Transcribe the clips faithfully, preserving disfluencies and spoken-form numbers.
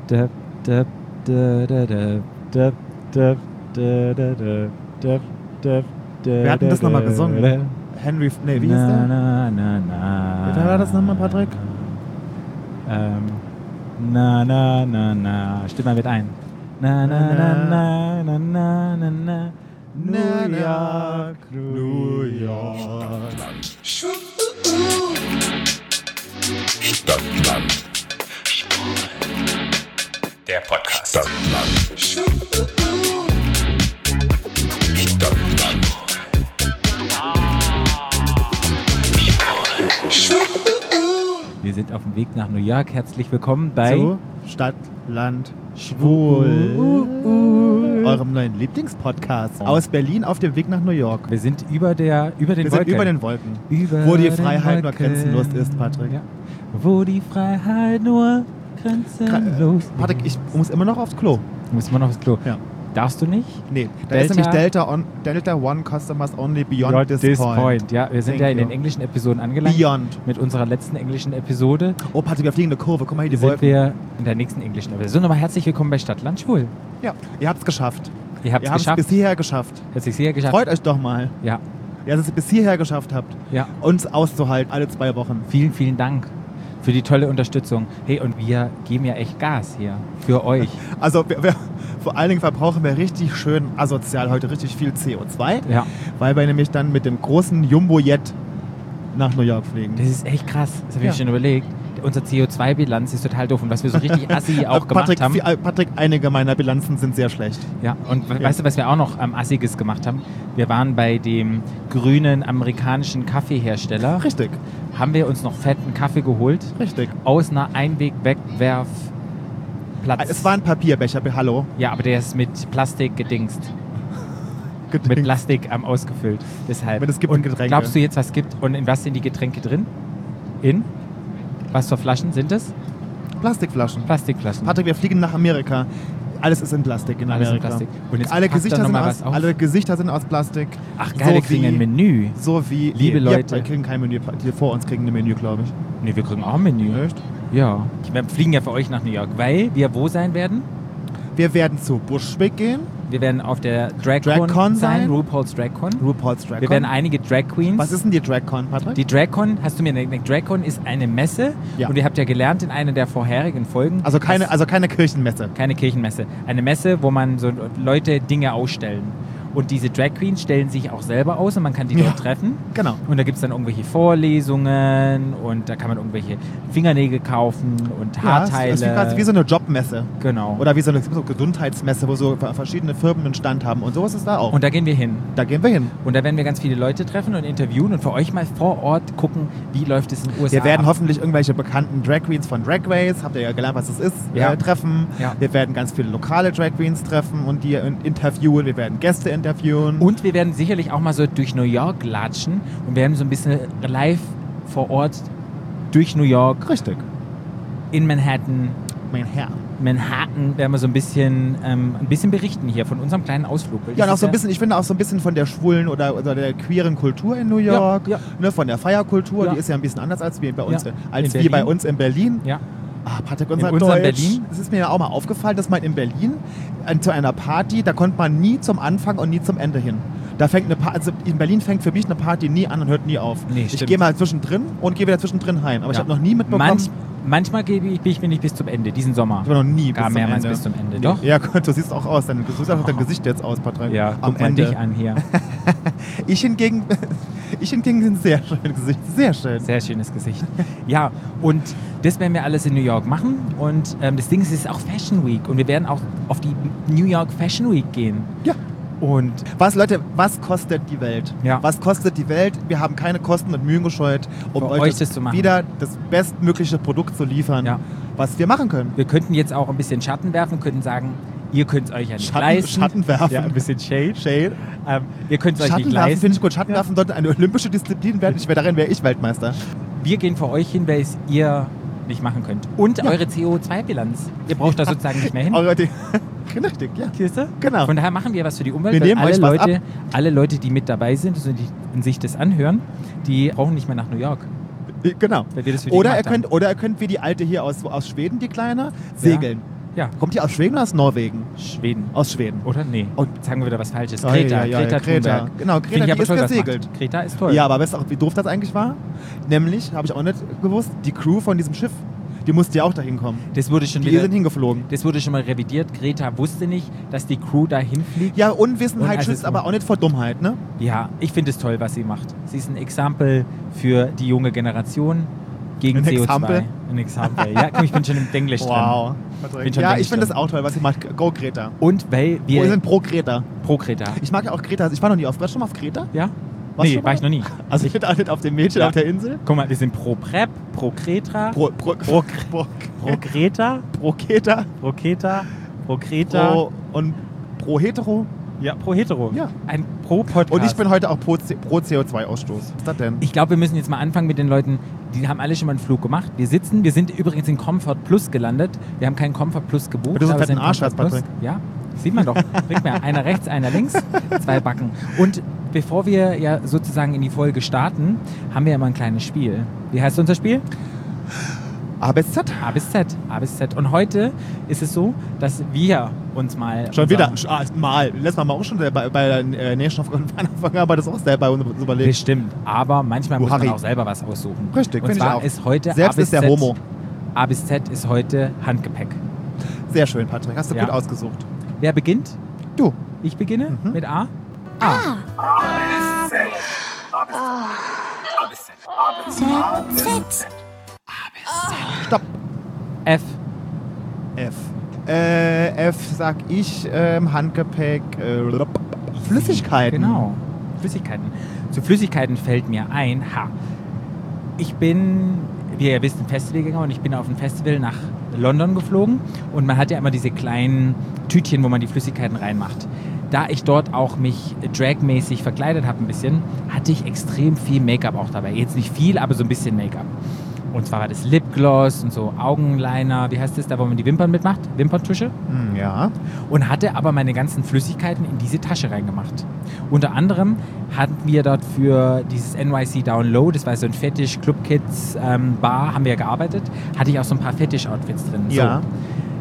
Wir hatten das nochmal gesungen. Henry, nee, wie hieß der? Na, na, na. Wer war das nochmal, Patrick? Ähm, na, na, na, na. Stimm mal mit ein. Na, na, na, na, na, na, na, na. New York, New York. Stadtland. Der Podcast. Stadtland. Stadtland. Wir sind auf dem Weg nach New York. Herzlich willkommen bei Zu Stadt, Land, Schwul. Uh, uh. Eurem neuen Lieblingspodcast aus Berlin auf dem Weg nach New York. Wir sind über, der, über den Wir Wolken. sind über den Wolken. Über wo die den Freiheit nur Wolken. grenzenlos ist, Patrick. Ja. Wo die Freiheit nur grenzenlos ist. Patrick, ich muss immer noch aufs Klo. Du musst immer noch aufs Klo. Ja. Darfst du nicht? Nee, da Delta- ist nämlich Delta, on, Delta One Customers Only Beyond, Beyond this, this point. point. Ja, wir sind Thank ja in you. den englischen Episoden angelangt. Beyond. Mit unserer letzten englischen Episode Oh, Patrick, wir fliegen eine Kurve. Guck mal hier, die sind Wolken. wir in der nächsten englischen Episode. So, nochmal herzlich willkommen bei Stadtland Schwul. Ja, ihr habt es geschafft. Ihr habt Ihr es habt es geschafft. bis hierher geschafft. Hat sich sehr geschafft. Freut euch doch mal, Ja, ja, dass ihr es bis hierher geschafft habt, ja. uns auszuhalten, alle zwei Wochen. Vielen, vielen Dank für die tolle Unterstützung. Hey, und wir geben ja echt Gas hier für euch. Also wir, wir, vor allen Dingen verbrauchen wir richtig schön asozial heute richtig viel C O zwei, Ja, weil wir nämlich dann mit dem großen Jumbo-Jet nach New York fliegen. das ist echt krass. Das habe ich Ja. mir schon überlegt. Unsere C O zwei Bilanz ist total doof. Und was wir so richtig assi auch gemacht Patrick, haben. viel- Patrick, einige meiner Bilanzen sind sehr schlecht. Ja, und we- Ja. weißt du, was wir auch noch am Assiges gemacht haben? Wir waren bei dem grünen amerikanischen Kaffeehersteller. Richtig, Haben wir uns noch fetten Kaffee geholt richtig. aus einer Einweg-Wegwerfplatz. Es war ein Papierbecher, hallo. Ja, aber der ist mit Plastik gedingst. Mit Gedingt. Plastik ähm, ausgefüllt. Deshalb. Aber es gibt und Getränke. glaubst du jetzt, was gibt und in was sind die Getränke drin? In? Was für Flaschen sind es? Plastikflaschen. Plastikflaschen. Patrick, wir fliegen nach Amerika. Alles ist in Plastik in Alles in Amerika. Plastik. Und jetzt alle, packt Gesichter da noch sind mal aus, was auf. alle Gesichter sind aus Plastik. Ach geil, wir so kriegen wie, ein Menü. So wie... Liebe nee, Leute. Wir kriegen kein Menü. Die vor uns kriegen ein Menü, glaube ich. Nee, wir kriegen auch ein Menü. Echt? Ja. Wir fliegen ja für euch nach New York, weil wir wo sein werden? Wir werden zu Bushwick gehen. Wir werden auf der DragCon DragCon sein, sein. RuPaul's DragCon. RuPaul's Drag Wir werden einige Drag Queens. Was ist denn die DragCon, Patrick? Die DragCon, hast du mir eine DragCon ist eine Messe Ja. und ihr habt ja gelernt in einer der vorherigen Folgen. also, keine, dass- also keine Kirchenmesse. keine Kirchenmesse. Eine Messe, wo man so Leute Dinge ausstellen. Und diese Drag Queens stellen sich auch selber aus und man kann die Ja. dort treffen. Genau. Und da gibt es dann irgendwelche Vorlesungen und da kann man irgendwelche Fingernägel kaufen und Ja, Haarteile. es ist wie, quasi wie so eine Jobmesse. Genau. Oder wie so eine so Gesundheitsmesse, wo so verschiedene Firmen einen Stand haben. Und sowas ist da auch. Und da gehen wir hin. da gehen wir hin. Und da werden wir ganz viele Leute treffen und interviewen und für euch mal vor Ort gucken, wie läuft es in den U S A. Wir werden ab. hoffentlich irgendwelche bekannten Drag Queens von Drag Race, habt ihr ja gelernt, was das ist, Ja. äh, treffen. Ja. Wir werden ganz viele lokale Drag Queens treffen und die in- interviewen. Wir werden Gäste interviewen. Und wir werden sicherlich auch mal so durch New York latschen und werden so ein bisschen live vor Ort durch New York, Richtig. in Manhattan, Mein Herr. Manhattan, werden wir so ein bisschen, ähm, ein bisschen berichten hier von unserem kleinen Ausflug. Weil Ja, das und auch ist so ein bisschen, ich finde auch so ein bisschen von der schwulen oder, oder der queeren Kultur in New York, ja. Ne, von der Feierkultur, Ja. die ist ja ein bisschen anders als, wir bei uns, Ja. als In wie bei Berlin. uns in Berlin. Ja, Ah, Patrick, unser In unserem Deutsch. Berlin? Es ist mir ja auch mal aufgefallen, dass man in Berlin äh, zu einer Party, da konnte man nie zum Anfang und nie zum Ende hin. Da fängt eine pa- also in Berlin fängt für mich eine Party nie an und hört nie auf. Nee, ich stimmt. gehe mal zwischendrin und gehe wieder zwischendrin heim. Aber ich Ja. habe noch nie mitbekommen, Manch, manchmal gebe ich, bin ich mir nicht bis zum Ende, diesen Sommer. ich war noch nie Gar bis zum mehrmals Ende. bis zum Ende. Nee. Doch? Ja, du siehst auch aus. Dein, du siehst auch dein Gesicht jetzt aus, Patrick. Ja, am guck mal Ende. dich an hier. Ich hingegen, ich hingegen bin ein sehr schönes Gesicht. Sehr schön. Sehr schönes Gesicht. Ja, und das werden wir alles in New York machen. Und ähm, das Ding ist, es ist auch Fashion Week. Und wir werden auch auf die New York Fashion Week gehen. Ja. Und Was, Leute, was kostet die Welt? Ja. Was kostet die Welt? Wir haben keine Kosten und Mühen gescheut, um Für euch, euch das das zu machen. wieder das bestmögliche Produkt zu liefern, Ja. was wir machen können. wir könnten jetzt auch ein bisschen Schatten werfen, könnten sagen, ihr könnt es euch ja nicht Schatten- leisten. Schatten werfen. Ja, ein bisschen Shade. Shade. Ähm, ihr könnt es euch nicht Schattenwerfen leisten. finde ich gut. Schattenwerfen sollte eine olympische Disziplin werden. Ich wäre darin wäre ich Weltmeister. Wir gehen für euch hin, weil es ihr nicht machen könnt. Und Ja. eure C O zwei Bilanz. Ihr braucht da sozusagen nicht mehr hin. Eure die, richtig, ja. Siehst du? Genau. Von daher machen wir was für die Umwelt. Wir weil nehmen alle euch was Leute, alle Leute, die mit dabei sind also die in sich das anhören, die brauchen nicht mehr nach New York. Genau. Weil wir das für die Oder ihr, gemacht haben. könnt, oder ihr könnt wie die alte hier aus, aus Schweden, die Kleine, segeln. Ja. Kommt die aus Schweden oder aus Norwegen? Schweden. Aus Schweden. Oder? Nee. Oh, sagen wir wieder was Falsches. Oh, Greta. ja, ja, Greta ja, Greta. Thunberg. Genau, Finde Greta, ich die aber ist toll, was gesegelt. macht. Greta ist toll. Ja, aber weißt du auch, wie doof das eigentlich war? Nämlich, habe ich auch nicht gewusst, die Crew von diesem Schiff, die musste ja auch dahin kommen. Das wurde schon Die wieder, sind hingeflogen. das wurde schon mal revidiert. Greta wusste nicht, dass die Crew dahin fliegt. Ja, Unwissenheit Und also schützt es- aber auch nicht vor Dummheit, ne? Ja, ich finde es toll, was sie macht. Sie ist ein Exempel für die junge Generation gegen Ein C O zwei. Exempel? Ein Exempel. Ja, komm, ich bin schon im Englisch drin. Bin schon Ja, Englisch ich finde drin. das auch toll, was sie macht. Go Greta. Und weil wir... Wir sind pro Greta. pro Greta. Ich mag ja auch Greta. Ich war noch nie auf. Warst du schon mal auf Greta? Ja? Warst nee, du schon war mal? ich noch nie. Also ich bin auch nicht auf dem Mädchen Ja. auf der Insel. Guck mal, wir sind pro Prep, pro Greta, Pro, pro, Pro- pro, pro Greta, pro Greta. pro Greta, pro Greta. Pro und pro Hetero. Ja, pro Hetero. Ja. Ein pro Podcast. Und ich bin heute auch pro, C- pro C O zwei Ausstoß. Was ist das denn? Ich glaube, wir müssen jetzt mal anfangen mit den Leuten, die haben alle schon mal einen Flug gemacht. Wir sitzen, wir sind übrigens in Comfort Plus gelandet. Wir haben keinen Comfort Plus gebucht. Weil du so einen aber fetten sind Arsch Comfort hast, Plus. Patrick. Ja, sieht man doch. Bringt mir einer rechts, einer links, zwei Backen. Und bevor wir ja sozusagen in die Folge starten, haben wir ja mal ein kleines Spiel. Wie heißt unser Spiel? A bis Z. A bis Z. A bis Z. Und heute ist es so, dass wir uns mal... Schon unser- wieder. Ah, mal. Letztes Mal haben wir auch schon bei, bei der äh, Nation of Anfang, aber das auch selber uns überlegt. Bestimmt. Aber manchmal Du muss man Harry. auch selber was aussuchen. Richtig, Und finde ich zwar auch. ist heute Selbst A bis ist der Z, Homo. A bis Z ist heute Handgepäck. Sehr schön, Patrick. Hast du Ja. gut ausgesucht. Wer beginnt? Du. Ich beginne Mhm. mit A. A. Stopp. F. F. Äh, F sag ich, ähm, Handgepäck, äh, Flüssigkeiten. Genau. Flüssigkeiten. Zu Flüssigkeiten fällt mir ein, ha. Ich bin, wie ihr wisst, ein Festivalgänger und ich bin auf ein Festival nach London geflogen und man hat ja immer diese kleinen Tütchen, wo man die Flüssigkeiten reinmacht. Da ich dort auch mich dragmäßig verkleidet habe ein bisschen, hatte ich extrem viel Make-up auch dabei. Jetzt nicht viel, aber so ein bisschen Make-up. Und zwar war das Lipgloss und so Augenliner, wie heißt das, da wo man die Wimpern mitmacht? Wimperntusche. Hm, ja. Und hatte aber meine ganzen Flüssigkeiten in diese Tasche reingemacht. Unter anderem hatten wir dort für dieses N Y C Down Low, das war so ein Fetish Club Kids ähm, Bar, haben wir gearbeitet, hatte ich auch so ein paar Fetish-Outfits drin. Ja. So.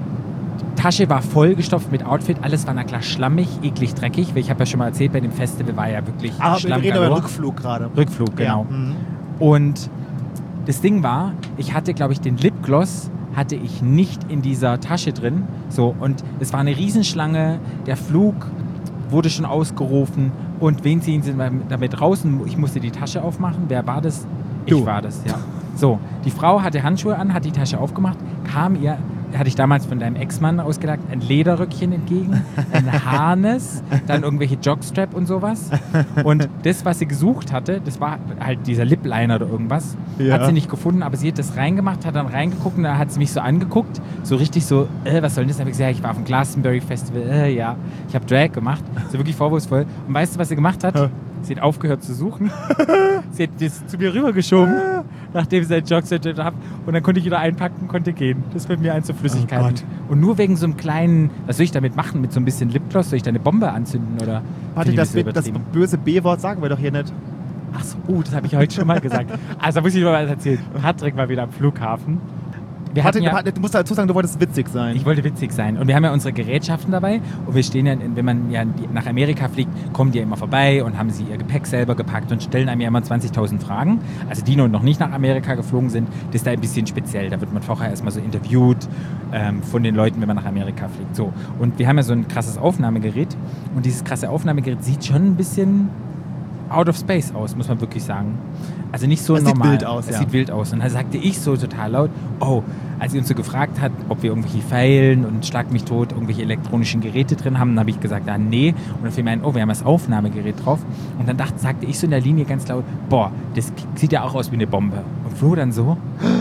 Die Tasche war vollgestopft mit Outfit, alles war na klar schlammig, eklig, dreckig, weil ich habe ja schon mal erzählt, bei dem Festival war ja wirklich Aber wir Schlamm reden über den galore. Rückflug gerade. Rückflug, genau. Ja. Mhm. Und das Ding war, ich hatte, glaube ich, den Lipgloss hatte ich nicht in dieser Tasche drin. So, und es war eine Riesenschlange. Der Flug wurde schon ausgerufen. Und wen ziehen sie damit draußen? Ich musste die Tasche aufmachen. Wer war das? Ich Du. war das, ja. So, die Frau hatte Handschuhe an, hat die Tasche aufgemacht, kam ihr, hatte ich damals von deinem Ex-Mann ausgedacht, ein Lederröckchen entgegen, ein Harness, dann irgendwelche Jockstrap und sowas. Und das, was sie gesucht hatte, das war halt dieser Lip-Liner oder irgendwas, Ja. hat sie nicht gefunden, aber sie hat das reingemacht, hat dann reingeguckt und dann hat sie mich so angeguckt, so richtig so, äh, was soll denn das? Da habe ich gesagt, ich war auf dem Glastonbury Festival, äh, ja, ich habe Drag gemacht, so wirklich vorwurfsvoll. Und weißt du, was sie gemacht hat? Ja. Sie hat aufgehört zu suchen. Sie hat das zu mir rübergeschoben, nachdem sie ein Jogset hat. Und dann konnte ich wieder einpacken, konnte gehen. Das fällt mir ein zu Flüssigkeiten. Oh Gott. Und nur wegen so einem kleinen, was soll ich damit machen? Mit so ein bisschen Lipgloss? Soll ich da eine Bombe anzünden? Oder Warte, finde ich das, so das übertrieben? böse B-Wort sagen wir doch hier nicht. Ach so, uh, das habe ich heute schon mal gesagt. Also da muss ich mal was erzählen. Patrick war wieder am Flughafen. Wir hatten Patrick, ja, Patrick, du musst dazu sagen, du wolltest witzig sein. ich wollte witzig sein. Und wir haben ja unsere Gerätschaften dabei. Und wir stehen ja, wenn man ja nach Amerika fliegt, kommen die ja immer vorbei und haben sie ihr Gepäck selber gepackt und stellen einem ja immer zwanzigtausend Fragen. Also die noch nicht nach Amerika geflogen sind, das ist da ein bisschen speziell. Da wird man vorher erstmal so interviewt ähm, von den Leuten, wenn man nach Amerika fliegt. So. Und wir haben ja so ein krasses Aufnahmegerät. Und dieses krasse Aufnahmegerät sieht schon ein bisschen out of space aus, muss man wirklich sagen. Also nicht so Es sieht normal. wild aus, Es ja. sieht wild aus. Und dann sagte ich so total laut, oh, als sie uns so gefragt hat, ob wir irgendwelche Pfeilen und Schlag mich tot, irgendwelche elektronischen Geräte drin haben, dann habe ich gesagt, ah, nee. Und dann fiel mir ein, oh, wir haben das Aufnahmegerät drauf. Und dann dachte, sagte ich so in der Linie ganz laut, boah, das sieht ja auch aus wie eine Bombe. Und Flo dann so,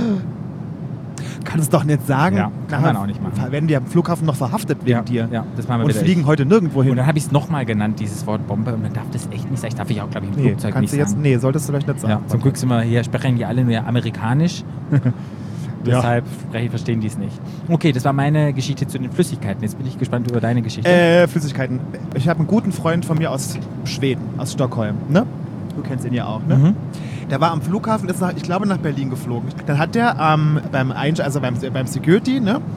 Kannst du doch nicht sagen. Ja, kann man auch nicht machen. Werden wir am Flughafen noch verhaftet wegen ja, dir. ja, das machen wir Und wieder. fliegen heute nirgendwo hin. Und dann habe ich es nochmal genannt, dieses Wort Bombe. Und dann darf das echt nicht sein. Ich darf ich auch, glaube ich, im Nee, Flugzeug kannst nicht du jetzt, sagen. nee, solltest du vielleicht nicht sagen. Ja, zum Glück sind wir hier, sprechen die alle nur amerikanisch. Ja. Deshalb sprechen- verstehen die es nicht. Okay, das war meine Geschichte zu den Flüssigkeiten. Jetzt bin ich gespannt über deine Geschichte. Äh, Flüssigkeiten. Ich habe einen guten Freund von mir aus Schweden, aus Stockholm. Ne? Du kennst ihn ja auch, ne? Mhm. Der war am Flughafen, ist nach, ich glaube nach Berlin geflogen. Dann hat der ähm, beim, Einsch- also beim, beim Security, ne,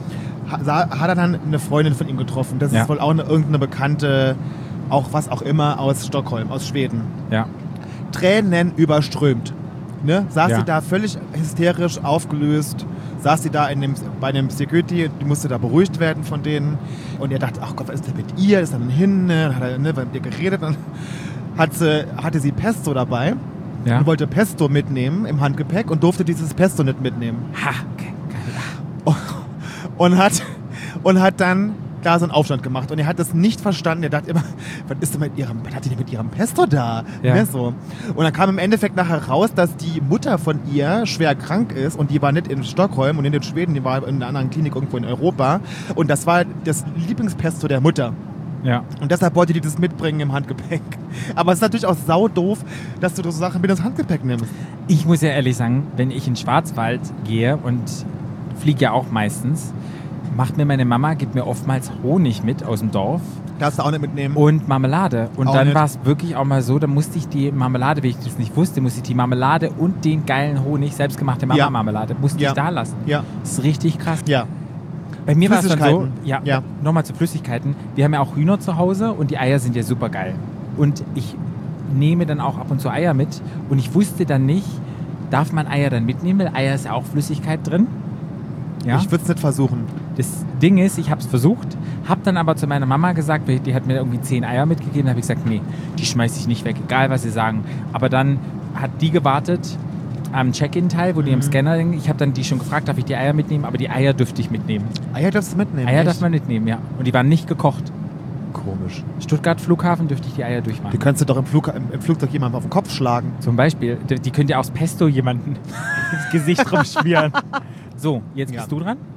ha, hat er dann eine Freundin von ihm getroffen. Das Ja. ist wohl auch eine, irgendeine bekannte, auch was auch immer, aus Stockholm, aus Schweden. Ja. Tränen überströmt. Ne? Saß Ja. sie da völlig hysterisch aufgelöst, saß sie da in dem, bei dem Security, die musste da beruhigt werden von denen. Und er dachte, ach Gott, was ist denn mit ihr? Ist dann hin, ne? Dann hat er ne, mit ihr geredet, dann hat sie, hatte sie Pesto dabei Ja. und wollte Pesto mitnehmen im Handgepäck und durfte dieses Pesto nicht mitnehmen. Ha, okay, geil. Und hat, und hat dann da so einen Aufstand gemacht. Und er hat das nicht verstanden. Er dachte immer, was ist denn mit ihrem, was hat die denn mit ihrem Pesto da? Ja. Ne, so. Und dann kam im Endeffekt nachher raus, dass die Mutter von ihr schwer krank ist und die war nicht in Stockholm und nicht in Schweden, die war in einer anderen Klinik irgendwo in Europa. Und das war das Lieblingspesto der Mutter. Ja. Und deshalb wollte die das mitbringen im Handgepäck. Aber es ist natürlich auch saudoof, dass du so Sachen mit ins Handgepäck nimmst. Ich muss ja ehrlich sagen, wenn ich in den Schwarzwald gehe und fliege ja auch meistens, macht mir meine Mama, gibt mir oftmals Honig mit aus dem Dorf Darfst du auch nicht mitnehmen. und Marmelade. Und Auch dann nicht. war es wirklich auch mal so, da musste ich die Marmelade, wie ich das nicht wusste, musste ich die Marmelade und den geilen Honig, selbstgemachte Ja. Mama-Marmelade, musste Ja. ich da lassen. Ja, Das ist richtig krass. ja. Bei mir war es dann so, Flüssigkeiten. ja, Ja. nochmal zu Flüssigkeiten. Wir haben ja auch Hühner zu Hause und die Eier sind ja super geil. Und ich nehme dann auch ab und zu Eier mit und ich wusste dann nicht, darf man Eier dann mitnehmen, weil Eier ist ja auch Flüssigkeit drin. Ja? Ich würde es nicht versuchen. Das Ding ist, ich habe es versucht, habe dann aber zu meiner Mama gesagt, weil die hat mir irgendwie zehn Eier mitgegeben, habe ich gesagt, nee, die schmeiße ich nicht weg, egal was sie sagen. Aber dann hat die gewartet am Check-in-Teil, wo die am Scanner hängen. Ich habe dann die schon gefragt, darf ich die Eier mitnehmen, aber die Eier dürfte ich mitnehmen. Eier darfst du mitnehmen. Eier echt? darf man mitnehmen, ja. Und die waren nicht gekocht. Komisch. Stuttgart Flughafen dürfte ich die Eier Die durchmachen. könntest du doch im, Flug, im, im Flugzeug jemandem auf den Kopf schlagen. Zum Beispiel, die, die könnt ihr aus Pesto jemanden ins Gesicht rumschmieren. So, jetzt Ja. bist du dran.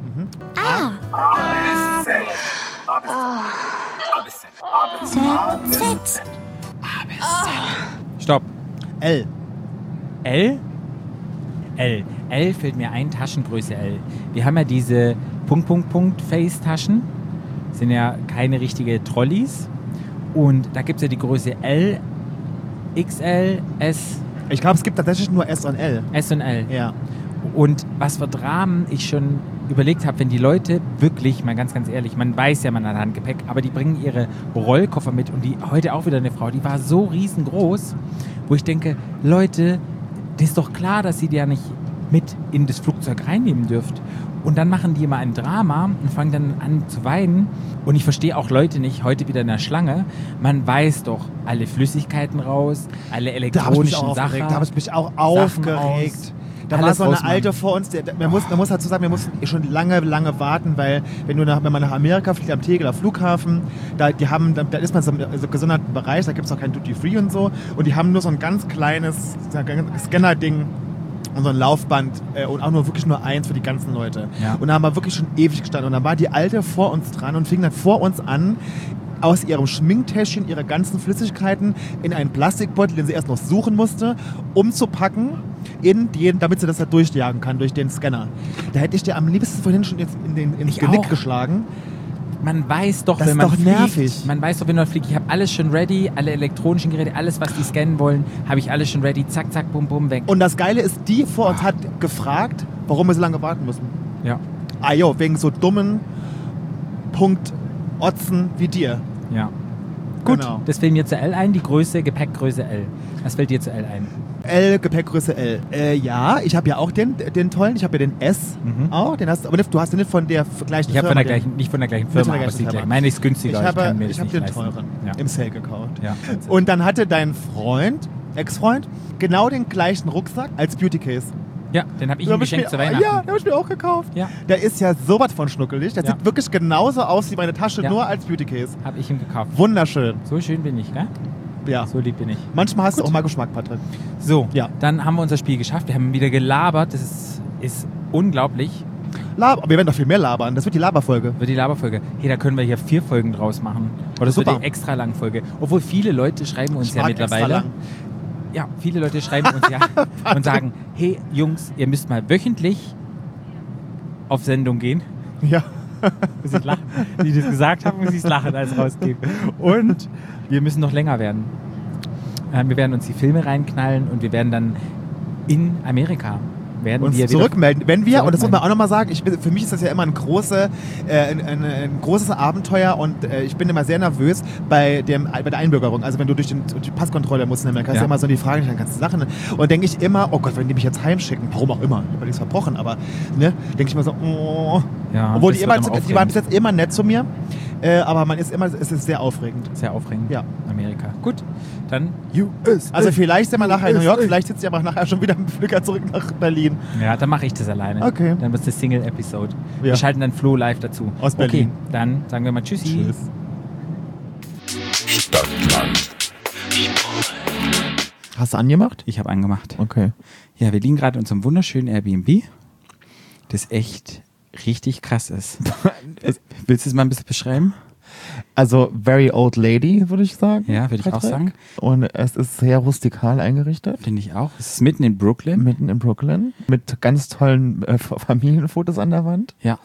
Z. Stopp. L. L? L. L fällt mir ein, Taschengröße L. Wir haben ja diese Punkt, Punkt, Punkt Face-Taschen. Sind ja keine richtige Trolleys. Und da gibt es ja die Größe L, X L, S, Ich glaube, es gibt tatsächlich nur S und L. S und L. Ja. Und was für Dramen ich schon überlegt habe, wenn die Leute wirklich, mal ganz, ganz ehrlich, man weiß ja, man hat Handgepäck, aber die bringen ihre Rollkoffer mit und die heute auch wieder eine Frau, die war so riesengroß, wo ich denke, Leute, das ist doch klar, dass ihr die ja nicht mit in das Flugzeug reinnehmen dürft. Und dann machen die immer ein Drama und fangen dann an zu weinen. Und ich verstehe auch Leute nicht, heute wieder in der Schlange. Man weiß doch, alle Flüssigkeiten raus, alle Da habe ich mich elektronischen auch aufgeregt. Sachen. Da habe ich mich auch Sachen aufgeregt. aus. Da war Alles so eine rausmachen. alte vor uns, der, man, muss, man muss dazu sagen, wir mussten schon lange, lange warten, weil wenn, du nach, wenn man nach Amerika fliegt, am Tegeler Flughafen, da, die haben, da, da ist man so im so gesonderten Bereich, da gibt es auch kein Duty-Free und so, und die haben nur so ein ganz kleines Scanner-Ding und so ein Laufband äh, und auch nur wirklich nur eins für die ganzen Leute. Ja. Und da haben wir wirklich schon ewig gestanden und dann war die Alte vor uns dran und fing dann vor uns an, aus ihrem Schminktäschchen ihre ganzen Flüssigkeiten in einen Plastikbeutel, den sie erst noch suchen musste, umzupacken, in den, damit sie das da durchjagen kann, durch den Scanner. Da hätte ich dir am liebsten vorhin schon jetzt in den, ins Ich Genick auch. geschlagen. Man weiß doch, Das wenn ist man doch fliegt, nervig. man weiß doch, wenn man fliegt, ich habe alles schon ready, alle elektronischen Geräte, alles, was die scannen wollen, habe ich alles schon ready, zack, zack, bum, bum, weg. Und das Geile ist, die vor uns hat gefragt, warum wir so lange warten müssen. Ja, Ah jo, wegen so dummen Punkt Otzen wie dir. ja. Gut, Genau. das fällt mir zu L ein, die Größe, Gepäckgröße L. Was fällt dir zu L ein? L, Gepäckgröße L. Äh, ja, ich habe ja auch den, den tollen, ich habe ja den S Mhm. auch, den hast, aber nicht, du hast den nicht von der gleichen Ich habe Firma. von der den- gleichen, nicht von der gleichen Nicht von Firma, der aber gleichen sie Firma. gleich. Meine ist günstiger, Ich ich, habe, kann mir ich das habe nicht den leisten. teuren Ja. im Sale gekauft. Ja. Und dann hatte dein Freund, Ex-Freund, genau den gleichen Rucksack als Beauty Case. ja, den habe ich Den ihm hab ich geschenkt mir, zu Weihnachten. Ja, den habe ich mir auch gekauft. Ja. Der ist ja sowas von schnuckelig. Der Ja. sieht wirklich genauso aus wie meine Tasche, Ja. nur als Beauty Case. Habe ich ihm gekauft. Wunderschön. So schön bin ich, gell? Ja. So lieb bin ich. Manchmal hast du auch mal Geschmack, Patrick. So, Ja. dann haben wir unser Spiel geschafft. Wir haben wieder gelabert. Das ist, ist unglaublich. Laber, wir werden noch viel mehr labern. Das wird die Laberfolge. Wird die Laberfolge. Hey, da können wir hier vier Folgen draus machen. Oder das wird Super. eine extra lange Folge. Obwohl viele Leute schreiben uns Ich ja mag extra mittlerweile. lang. Ja, viele Leute schreiben uns ja und sagen, hey Jungs, ihr müsst mal wöchentlich auf Sendung gehen. Ja. Muss ich lachen. Die das gesagt haben, muss ich lachen, als es rausgeht. Und wir müssen noch länger werden. Ähm, wir werden uns die Filme reinknallen und wir werden dann in Amerika werden uns wir zurückmelden. Wenn wir, und das muss man zurückmelden. auch nochmal sagen, ich bin, für mich ist das ja immer ein, große, äh, ein, ein, ein großes Abenteuer und äh, ich bin immer sehr nervös bei, dem, bei der Einbürgerung. Also wenn du durch, den, durch die Passkontrolle musst, dann kannst du Ja. ja immer so die Fragen stellen, ganze Sachen. Und denke ich immer, oh Gott, wenn die mich jetzt heimschicken, warum auch immer, ich habe nichts verbrochen, aber ne, denke ich immer so, oh. Ja, Obwohl das die, wird immer, immer die waren bis aufregend. jetzt immer nett zu mir, äh, aber man ist immer, es ist sehr aufregend. Sehr aufregend. Ja. Amerika. Gut, dann U S Also vielleicht sind wir nachher in New York, vielleicht sitzt ihr aber nachher schon wieder im Flieger zurück nach Berlin. Ja, dann mache ich das alleine. Okay. Dann wird es eine Single-Episode. Ja. Wir schalten dann Flo live dazu. Aus Berlin. Okay, dann sagen wir mal Tschüssi. Tschüss. Stadtland. Hast du angemacht? Ich habe angemacht. Okay. Ja, wir liegen gerade in unserem wunderschönen Airbnb, das echt richtig krass ist. Willst du es mal ein bisschen beschreiben? Also very old lady, würde ich sagen. Ja, würde ich auch Patrick. sagen. Und es ist sehr rustikal eingerichtet. Finde ich auch. Es ist mitten in Brooklyn. Mitten in Brooklyn. Mit ganz tollen äh, Familienfotos an der Wand. Ja.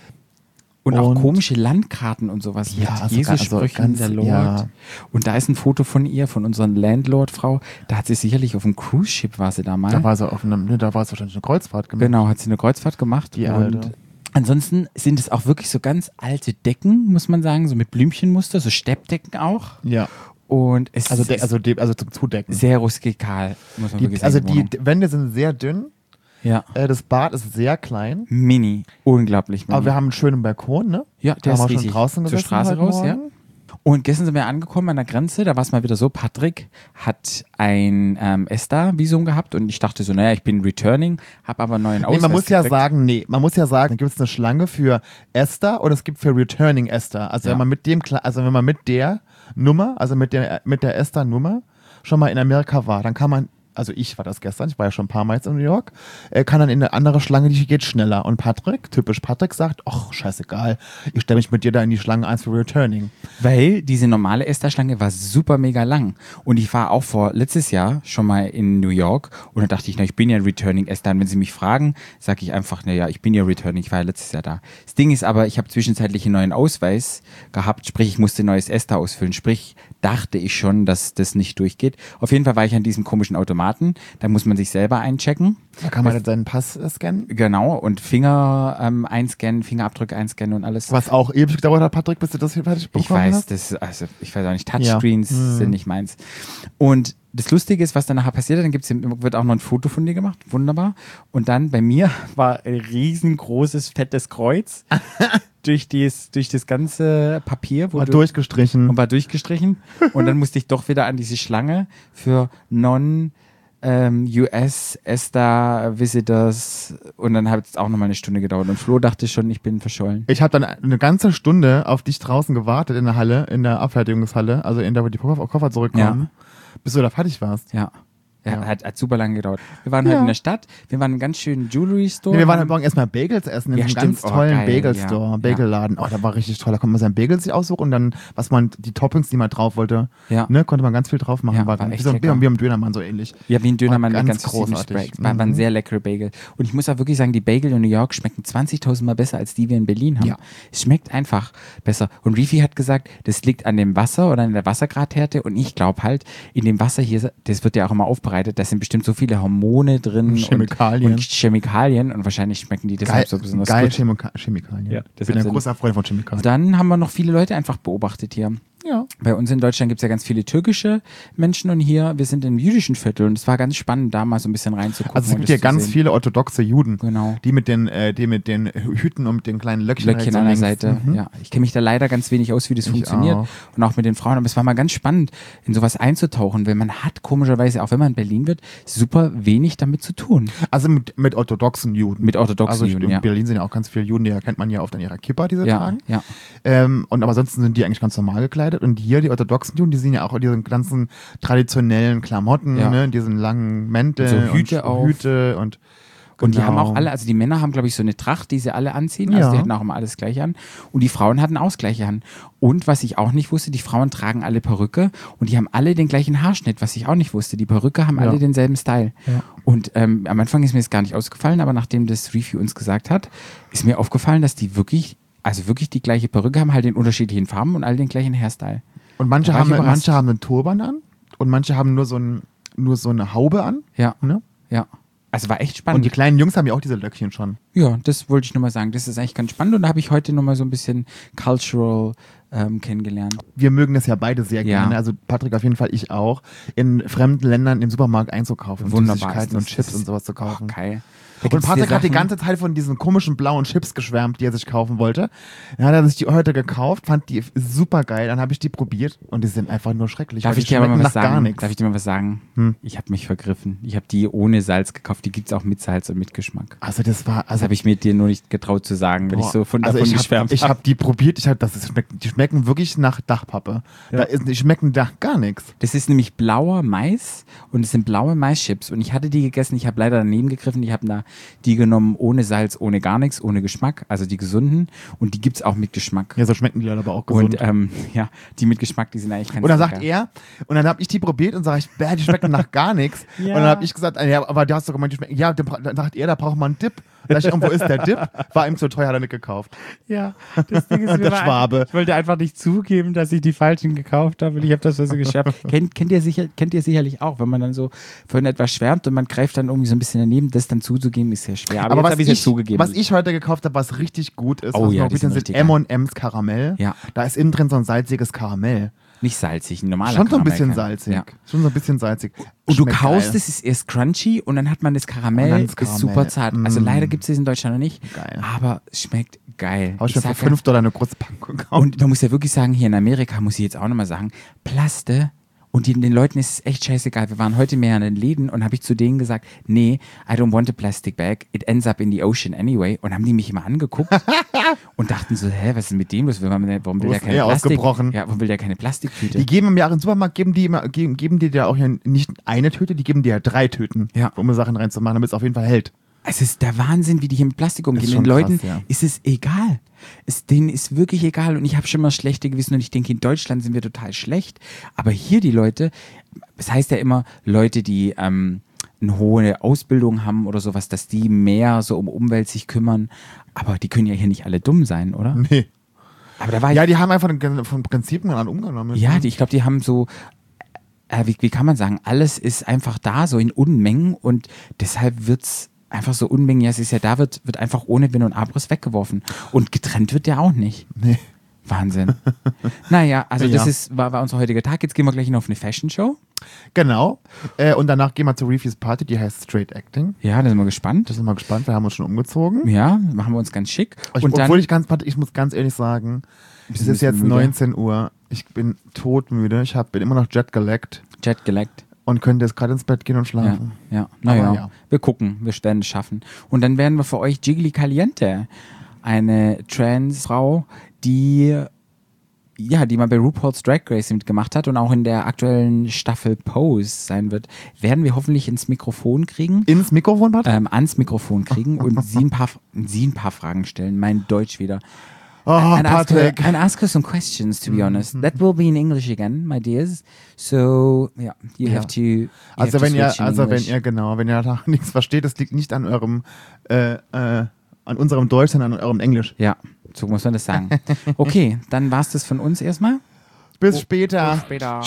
Und, auch Und- komische Landkarten und sowas Ja, mit also Jesus-Sprüchen, ganz- der Lord. ja. Und da ist ein Foto von ihr, von unserer Landlord-Frau. Da hat sie sicherlich auf einem Cruise-Ship, war sie da mal. Da war sie auf einem, ne, da war es wahrscheinlich eine Kreuzfahrt gemacht. Genau, hat sie eine Kreuzfahrt gemacht. Die und alte. ansonsten sind es auch wirklich so ganz alte Decken, muss man sagen, so mit Blümchenmuster, so Steppdecken auch. Ja. Und es Also, de ist also, de also zum Zudecken. sehr rustikal, muss man wirklich Die, sagen. also die die Wohnung. D- Wände sind sehr dünn. Ja, Äh, das Bad ist sehr klein. mini, unglaublich mini. Aber wir haben einen schönen Balkon, ne? ja, da der haben ist wir schon riesig. draußen Zur gesessen Straße heute raus, ja. Morgen. Und gestern sind wir angekommen an der Grenze, da war es mal wieder so, Patrick hat ein ähm, ESTA-Visum gehabt und ich dachte so, naja, ich bin Returning, habe aber einen neuen Ausweis Nee, man muss ja gekriegt. sagen, nee, man muss ja sagen, da gibt es eine Schlange für Esther und es gibt für Returning Esther. Also Ja. wenn man mit dem, Kla- also wenn man mit der Nummer, also mit der mit der Esther-Nummer schon mal in Amerika war, dann kann man, also ich war das gestern, ich war ja schon ein paar Mal jetzt in New York, äh, kann dann in eine andere Schlange, die geht schneller. Und Patrick, typisch Patrick, sagt, ach, scheißegal, ich stelle mich mit dir da in die Schlange eins für Returning. Weil diese normale ESTA-Schlange war super mega lang. Und ich war auch vor letztes Jahr schon mal in New York und da dachte ich, na, ich bin ja Returning ESTA. Und wenn sie mich fragen, sage ich einfach, naja, ich bin ja Returning, ich war ja letztes Jahr da. Das Ding ist aber, ich habe zwischenzeitlich einen neuen Ausweis gehabt, sprich, ich musste ein neues ESTA ausfüllen. Sprich, dachte ich schon, dass das nicht durchgeht. Auf jeden Fall war ich an diesem komischen Automaten. Da muss man sich selber einchecken. Da kann man dann seinen Pass äh, scannen. Genau. Und Finger ähm, einscannen, Fingerabdrücke einscannen und alles. Was auch ewig gedauert hat, Patrick, bis du das hier fertig bekommen Ich weiß, hast. das, also ich weiß auch nicht, Touchscreens Ja. Hm. sind nicht meins. Und das Lustige ist, was dann nachher passiert, dann gibt's, wird auch noch ein Foto von dir gemacht, wunderbar. Und dann bei mir war ein riesengroßes, fettes Kreuz durch, dies, durch das ganze Papier. Wo War du, durchgestrichen. und war durchgestrichen. Und dann musste ich doch wieder an diese Schlange für Non- ähm, U S, ESTA, Visitors und dann hat es auch nochmal eine Stunde gedauert. Und Flo dachte schon, ich bin verschollen. Ich habe dann eine ganze Stunde auf dich draußen gewartet in der Halle, in der Abfertigungshalle, also in der, wo die Koffer, Koffer zurückkommen, bis du da fertig warst. Ja. Ja, Ja. Hat, hat super lange gedauert. Wir waren Ja. halt in der Stadt, wir waren in einem ganz schönen Jewelry Store. Nee, wir waren heute Morgen erstmal Bagels essen in Ja, einem stimmt. ganz Oh, tollen geil, Bagel-Store, ja. Bagelladen. Oh, da war richtig toll. Da konnte man seinen Bagel sich aussuchen und dann, was man, die Toppings, die man drauf wollte, Ja. ne, konnte man ganz viel drauf machen. Ja, war war wie echt so ein, lecker. wie am Dönermann so ähnlich. Ja, wie ein Dönermann War mit ganz ganz großartig. großartig. War, war ein Mhm. sehr leckere Bagel. Und ich muss auch wirklich sagen, die Bagel in New York schmecken zwanzigtausend Mal besser, als die wir in Berlin haben. Ja. Es schmeckt einfach besser. Und Rifi hat gesagt, das liegt an dem Wasser oder an der Wassergradhärte. Und ich glaube halt, in dem Wasser hier, das wird ja auch immer aufbereitet, da sind bestimmt so viele Hormone drin. Chemikalien. Und, und Chemikalien. Und wahrscheinlich schmecken die deshalb Geil, so besonders geil gut. Chemika Chemikalien. Ja, ich das bin hat ein Sinn. großer Freund von Chemikalien. Dann haben wir noch viele Leute einfach beobachtet hier. Ja. Bei uns in Deutschland gibt es ja ganz viele türkische Menschen und hier, wir sind im jüdischen Viertel und es war ganz spannend, da mal so ein bisschen reinzugucken. Also es und gibt hier das zu ganz sehen. viele orthodoxe Juden, Genau. die mit den, äh, die mit den Hüten und mit den kleinen Löckchen, Löckchen rechts und an der links. Seite. Mhm. Ja, ich kenne mich da leider ganz wenig aus, wie das Ich funktioniert. auch. Und auch mit den Frauen. Aber es war mal ganz spannend, in sowas einzutauchen, weil man hat komischerweise, auch wenn man in Berlin wird, super wenig damit zu tun. Also mit, mit orthodoxen Juden. Mit orthodoxen also Juden, in ja. Berlin sind ja auch ganz viele Juden, die erkennt man ja oft an ihrer Kippa, die sie Ja, tragen. ja. Ähm, und aber ansonsten sind die eigentlich ganz normal gekleidet. Und hier, die orthodoxen Juden, die sehen ja auch in diesen ganzen traditionellen Klamotten, Ja. ne, diesen langen Mäntel Und so Hüte und auf. Hüte und Und die genau. haben auch alle, also die Männer haben, glaube ich, so eine Tracht, die sie alle anziehen. Also Ja. die hatten auch immer alles gleich an. Und die Frauen hatten auch das gleiche an. Und was ich auch nicht wusste, die Frauen tragen alle Perücke und die haben alle den gleichen Haarschnitt, was ich auch nicht wusste. Die Perücke haben Ja. alle denselben Style. Ja. Und ähm, am Anfang ist mir das gar nicht ausgefallen, aber nachdem das Review uns gesagt hat, ist mir aufgefallen, dass die wirklich, also wirklich die gleiche Perücke haben, halt in unterschiedlichen Farben und alle den gleichen Hairstyle. Und manche Da war haben, ich überrascht. manche haben einen Turban an und manche haben nur so, ein, nur so eine Haube an. Ja, Ne? ja. Also war echt Und spannend. die kleinen Jungs haben ja auch diese Löckchen schon. Ja, das wollte ich nur mal sagen. Das ist eigentlich ganz spannend und da habe ich heute nochmal so ein bisschen cultural ähm, kennengelernt. Wir mögen das ja beide sehr Ja. gerne. Also Patrick auf jeden Fall, ich auch. In fremden Ländern im Supermarkt einzukaufen. Wunderbar. Süßigkeiten Das und Chips ist- und sowas zu kaufen. Oh, geil. Da Und gibt's Patrick hier hat die Sachen- ganze Zeit von diesen komischen blauen Chips geschwärmt, die er sich kaufen wollte. Dann hat er sich die heute gekauft, fand die super geil. Dann habe ich die probiert und die sind einfach nur schrecklich. Darf weil ich die dir aber mal schmecken was nach gar sagen? nichts. Darf ich dir mal was sagen? Hm. Ich habe mich vergriffen. Ich habe die ohne Salz gekauft. Die gibt's auch mit Salz und mit Geschmack. Also das war, Das also habe ich mir dir nur nicht getraut zu sagen, weil ich so von also davon ich geschwärmt habe ich habe. hab die probiert, ich hab, das ist, die schmecken wirklich nach Dachpappe. Da ist, die schmecken nach gar nichts. Das ist nämlich blauer Mais und es sind blaue Maischips und ich hatte die gegessen, ich habe leider daneben gegriffen, ich habe da die genommen ohne Salz, ohne gar nichts, ohne Geschmack, also die gesunden und die gibt's auch mit Geschmack. Ja, so schmecken die dann aber auch gesund. Und ähm, ja, die mit Geschmack, die sind eigentlich ganz Und dann lecker. sagt er, und dann habe ich die probiert und sage ich, bäh, die schmecken nach gar nichts. Ja. Und dann habe ich gesagt, ja, aber du hast doch gemeint, die schmecken. Ja, dann bra- dann sagt er, da braucht man einen Dip. Da dachte ich, und wo ist der Dip? War ihm zu teuer, hat er nicht gekauft. Ja, das Ding ist, Der Schwabe. ich wollte einfach nicht zugeben, dass ich die falschen gekauft habe und ich habe das so geschafft. kennt, kennt, ihr sicher, kennt ihr sicherlich auch, wenn man dann so von etwas schwärmt und man greift dann irgendwie so ein bisschen daneben, das dann zuzugeben, ist sehr schwer. Aber, Aber jetzt was habe ich ich, es ja zugegeben. was ich heute gekauft habe, was richtig gut ist, Oh was ja, noch die bitte sind sind richtig M und M's Karamell. Ja. Da ist innen drin so ein salziges Karamell. Nicht salzig, ein normaler Schon so ein Karamell bisschen kann- salzig. Ja. Schon so ein bisschen salzig. Und du Schmeckt kaust geil. es, ist erst crunchy und dann hat man das Karamell, Und dann das ist Karamell. super zart. Also Mm. leider gibt es das in Deutschland noch nicht, Geil. aber es schmeckt geil. Habe ich mir für sag ja- fünf Dollar eine große Packung gekauft. Und man muss ja wirklich sagen, hier in Amerika, muss ich jetzt auch nochmal sagen, Plaste, und die, den Leuten ist es echt scheißegal. Wir waren heute mehr in den Läden und habe ich zu denen gesagt, nee, I don't want a plastic bag, it ends up in the ocean anyway. Und haben die mich immer angeguckt und dachten so, hä, was ist mit dem los? Warum will Wo der ist keine er Plastik? ausgebrochen? Ja, warum will der keine Plastiktüte? Die geben im Jahr im Supermarkt, geben die, immer, geben, geben die dir auch ja nicht eine Tüte, die geben dir ja drei Tüten, Ja. um Sachen reinzumachen, damit es auf jeden Fall hält. Es ist der Wahnsinn, wie die hier mit Plastik umgehen. Ist Den schon Leuten krass, ja. ist es egal. Es, denen ist wirklich egal. Und ich habe schon mal schlechte Gewissen und ich denke, in Deutschland sind wir total schlecht. Aber hier die Leute, es heißt ja immer, Leute, die ähm, eine hohe Ausbildung haben oder sowas, dass die mehr so um Umwelt sich kümmern. Aber die können ja hier nicht alle dumm sein, oder? Nee. Aber da war Ja, ich, die haben einfach den- von Prinzipien an umgenommen. ja, die, ich glaube, die haben so, äh, wie, wie kann man sagen, alles ist einfach da, so in Unmengen und deshalb wird's einfach so Unmengen, ja, es ist ja da, wird, wird einfach ohne Wenn und Abriss weggeworfen. Und getrennt wird der auch nicht. Nee. Wahnsinn. Naja, also das Ja. ist, war, war unser heutiger Tag. Jetzt gehen wir gleich noch auf eine Fashion-Show. Genau. Äh, und danach gehen wir zur Refuse Party, die heißt Straight Acting. Ja, da sind wir gespannt. Da sind wir gespannt, wir haben uns schon umgezogen. Ja, machen wir uns ganz schick. Ich, Und dann, obwohl ich ganz, ich muss ganz ehrlich sagen, es Bist du ein ist jetzt bisschen müde? neunzehn Uhr, ich bin todmüde, ich hab, bin immer noch jet geleckt Jet geleckt. und könnte jetzt gerade ins Bett gehen und Ja, schlafen. ja. Naja, Aber ja. wir gucken, wir werden es schaffen. Und dann werden wir für euch Jiggly Caliente, eine Trans-Frau, die ja, die mal bei RuPaul's Drag Race mitgemacht hat und auch in der aktuellen Staffel Pose sein wird, werden wir hoffentlich ins Mikrofon kriegen, Ins Mikrofon, Patrick? ähm, ans Mikrofon kriegen und sie ein paar, sie ein paar Fragen stellen. Mein Deutsch wieder. Oh, and, ask her, Patrick. and ask her some questions, to be honest. That will be in English again, my dears. So, yeah, you Ja. have to. You Also have to wenn ihr, switch in also wenn English. ihr, genau, wenn ihr da nichts versteht, das liegt nicht an eurem, äh, äh, an unserem Deutsch, sondern an eurem Englisch. Ja, so muss man das sagen. Okay, dann war's das von uns erstmal. Bis später. Später.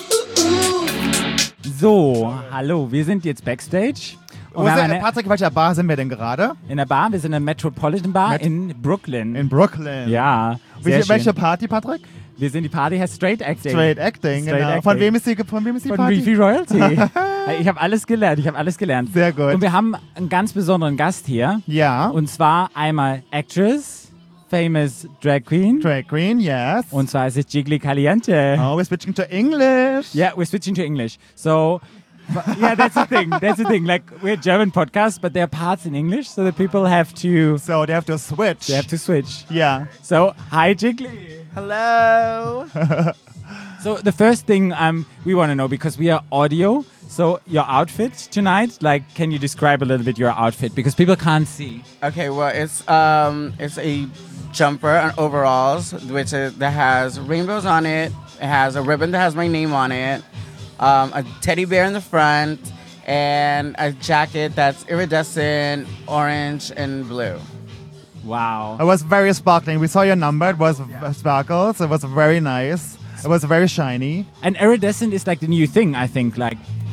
So, hallo, wir sind jetzt Backstage. Und Wo wir haben sind, eine, Patrick, welcher Bar sind wir denn gerade? in der Bar, wir sind in der Metropolitan Bar Met- in Brooklyn. In Brooklyn. ja, sehr Welche, schön. welche Party, Patrick? Wir sind die Party, heißt Straight Acting. Straight Acting, Straight genau. Acting. Von wem ist die, von wem ist die Von Party? Reefy Royalty. Ich habe alles gelernt, ich habe alles gelernt. Sehr gut. Und wir haben einen ganz besonderen Gast hier. Ja. Und zwar einmal Actress, famous Drag Queen. Drag Queen, yes. Und zwar ist es Jiggly Caliente. Oh, we're switching to English. Yeah, we're switching to English. So, yeah, that's the thing. That's the thing. Like, we're a German podcast, but there are parts in English, so the people have to So they have to switch. they have to switch. Yeah. So, hi, Jiggly. Hello. So the first thing um, we want to know, because we are audio, so your outfit tonight, like, can you describe a little bit your outfit? Because people can't see. Okay, well, it's um, it's a jumper and overalls, which is, that has rainbows on it. It has a ribbon that has my name on it, um, a teddy bear in the front, and a jacket that's iridescent orange and blue. Wow. It was very sparkling. We saw your number. It was yeah. sparkles. It was very nice. It was very shiny. And iridescent is like the new thing, I think. Like,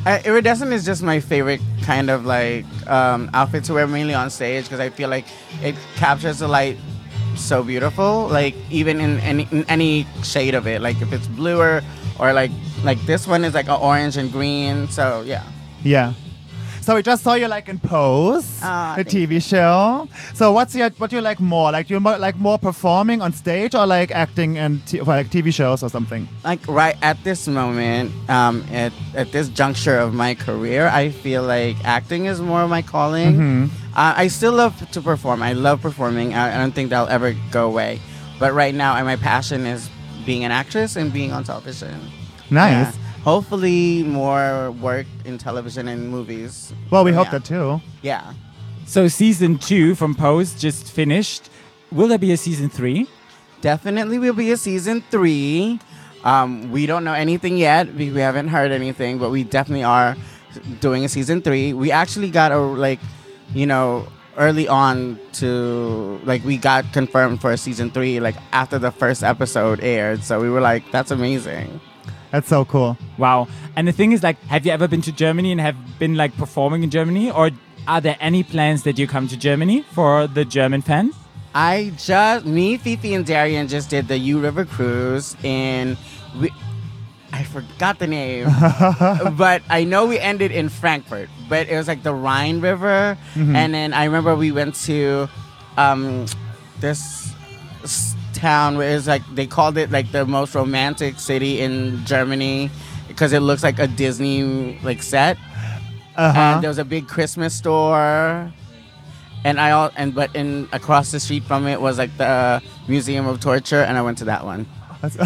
Uh, iridescent is just my favorite kind of like um, outfit to wear mainly on stage because I feel like it captures the light so beautiful. Like even in any in any shade of it, like if it's bluer or like like this one is like a orange and green. So yeah. Yeah. So we just saw you like in Pose, Ah, the thank T V show. So what's your what do you like more? Like do you mo- like more performing on stage or like acting and t- like T V shows or something? Like right at this moment, um, at at this juncture of my career, I feel like acting is more of my calling. Mm-hmm. Uh, I still love to perform. I love performing. I, I don't think that'll ever go away. But right now, my passion is being an actress and being on television. Nice. Yeah. Hopefully, more work in television and movies. Well, we So, hope yeah. that too. Yeah. So season two from Pose just finished. Will there be a season three? Definitely will be a season three. Um, we don't know anything yet. We, we haven't heard anything, but we definitely are doing a season three. We actually got a like, you know, early on to like we got confirmed for a season three like after the first episode aired. So we were like, that's amazing. That's so cool. Wow. And the thing is, like, have you ever been to Germany and have been like performing in Germany? Or are there any plans that you come to Germany for the German fans? I just me, Fifi, and Darian just did the U River cruise and we I forgot the name, but I know we ended in Frankfurt. But it was like the Rhine River, Mm-hmm. and then I remember we went to um, this s- town where it's like they called it like the most romantic city in Germany because it looks like a Disney like set, Uh-huh. and there was a big Christmas store. And I all and but in across the street from it was like the Museum of Torture, and I went to that one.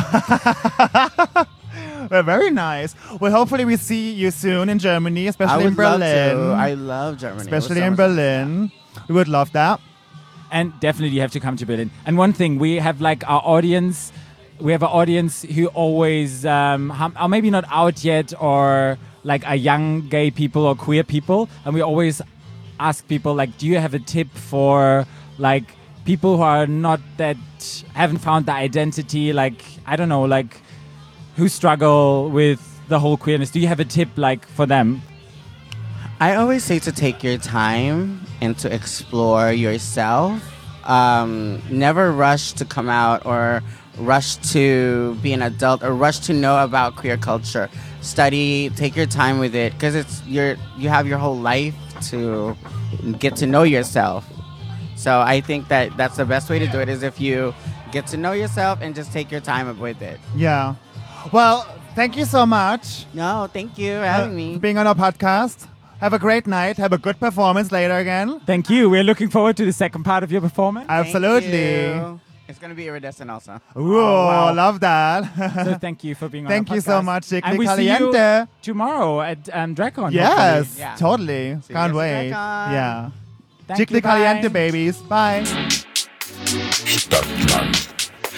Well, very nice. Well, hopefully we see you soon in Germany, I especially would in Berlin. love to. I love Germany. It was especially so in much fun. Berlin. We would love that. And definitely you have to come to Berlin. And one thing, we have like our audience, we have an audience who always, um, hum- are maybe not out yet or like are young gay people or queer people. And we always ask people like, do you have a tip for like people who are not that, haven't found the identity, like, I don't know, like who struggle with the whole queerness? Do you have a tip like for them? I always say to take your time and to explore yourself. Um, never rush to come out or rush to be an adult or rush to know about queer culture. Study, take your time with it because it's your you have your whole life to get to know yourself. So I think that that's the best way to do it is if you get to know yourself and just take your time with it. Yeah. Well, thank you so much No, thank you for uh, having for me. being on our podcast. Have a great night. Have a good performance later again. Thank you. We're looking forward to the second part of your performance. Thank Absolutely. you. It's going to be iridescent also. Ooh, wow. love that. So thank you for being on Thank our you so podcast. much, Chickly And we see you Caliente. tomorrow at um, DragCon. Yes, Yeah. totally. See you Can't guys at wait. DragCon. Yeah. Thank Chickly you, bye. Caliente, babies. Bye. Stadtland.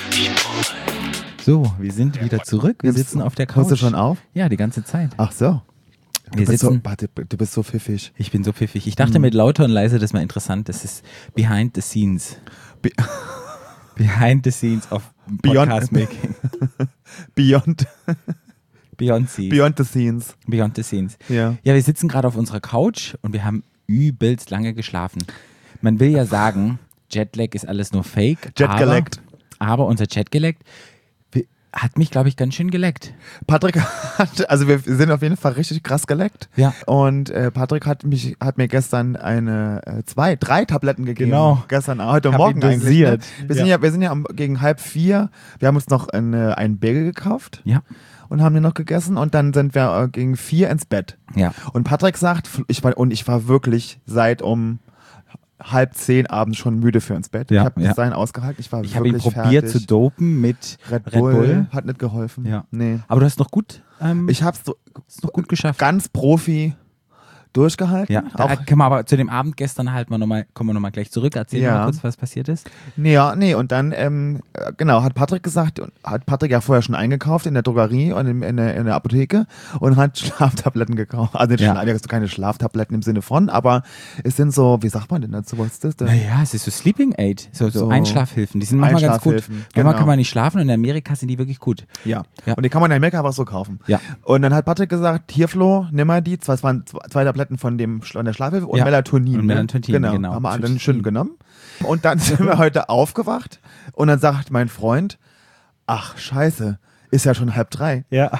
So, wir sind wieder zurück. Wir sitzen auf der Couch. Hörst du schon auf? Ja, die ganze Zeit. Ach so. Wir Du bist, so, sitzen. warte, du bist so pfiffig. Ich bin so pfiffig. Ich dachte mit lauter und leise, das ist mal interessant. Das ist behind the scenes. Be Behind the scenes of Beyond- Podcast making. Beyond, Beyond scenes. beyond the scenes. Beyond the scenes. Ja. Ja, wir sitzen gerade auf unserer Couch und wir haben übelst lange geschlafen. Man will ja sagen, Jetlag ist alles nur Fake. Jet aber, geleckt. Aber unser Jet geleckt wir- hat mich, glaube ich, ganz schön geleckt. Patrick hat, also wir sind auf jeden Fall richtig krass geleckt. Ja. Und äh, Patrick hat mich, hat mir gestern eine, äh, zwei, drei Tabletten gegeben. Genau. Gestern, heute Hab Morgen ihn eigentlich. dosiert. Ne? Wir sind Ja. ja, wir sind ja am, gegen halb vier. Wir haben uns noch eine, einen Bagel gekauft Ja. und haben den noch gegessen und dann sind wir äh, gegen vier ins Bett. Ja. Und Patrick sagt, ich war, und ich war wirklich seit um halb zehn abends schon müde für ins Bett. Ja, ich habe ja. bis dahin ausgehalten. Ich war Ich habe ihn wirklich probiert fertig. zu dopen mit Red, Red Bull, Bull. hat nicht geholfen. Ja. Nee. Aber du hast noch gut, ähm, Ich hab's so hast noch gut geschafft. ganz Profi durchgehalten. Ja, da auch, können wir aber zu dem Abend gestern halt mal nochmal, kommen wir nochmal gleich zurück. Erzähl Ja. mal kurz, was passiert ist. nee, ja, nee, und dann, ähm, äh, genau, hat Patrick gesagt, hat Patrick ja vorher schon eingekauft in der Drogerie und in, in, der, in der Apotheke und hat Schlaftabletten gekauft. Also nicht Ja. Schlaf, also keine Schlaftabletten im Sinne von, aber es sind so, wie sagt man denn dazu, was ist das denn? Naja, es ist so Sleeping Aid, so, so, So Einschlafhilfen. Die sind manchmal ganz gut. Einschlafhilfen, Manchmal genau. kann man nicht schlafen und in Amerika sind die wirklich gut. Ja. Ja. Und die kann man in Amerika einfach so kaufen. Ja. Und dann hat Patrick gesagt, hier Flo, nimm mal die, zwei, es waren zwei, zwei Tabletten von dem von der Schlafhilfe und Ja. Melatonin. Und ne? Melatonin, genau. genau. Haben wir alle Trypsin. schön genommen. Und dann sind wir heute aufgewacht und dann sagt mein Freund, ach scheiße, ist ja schon halb drei. Ja.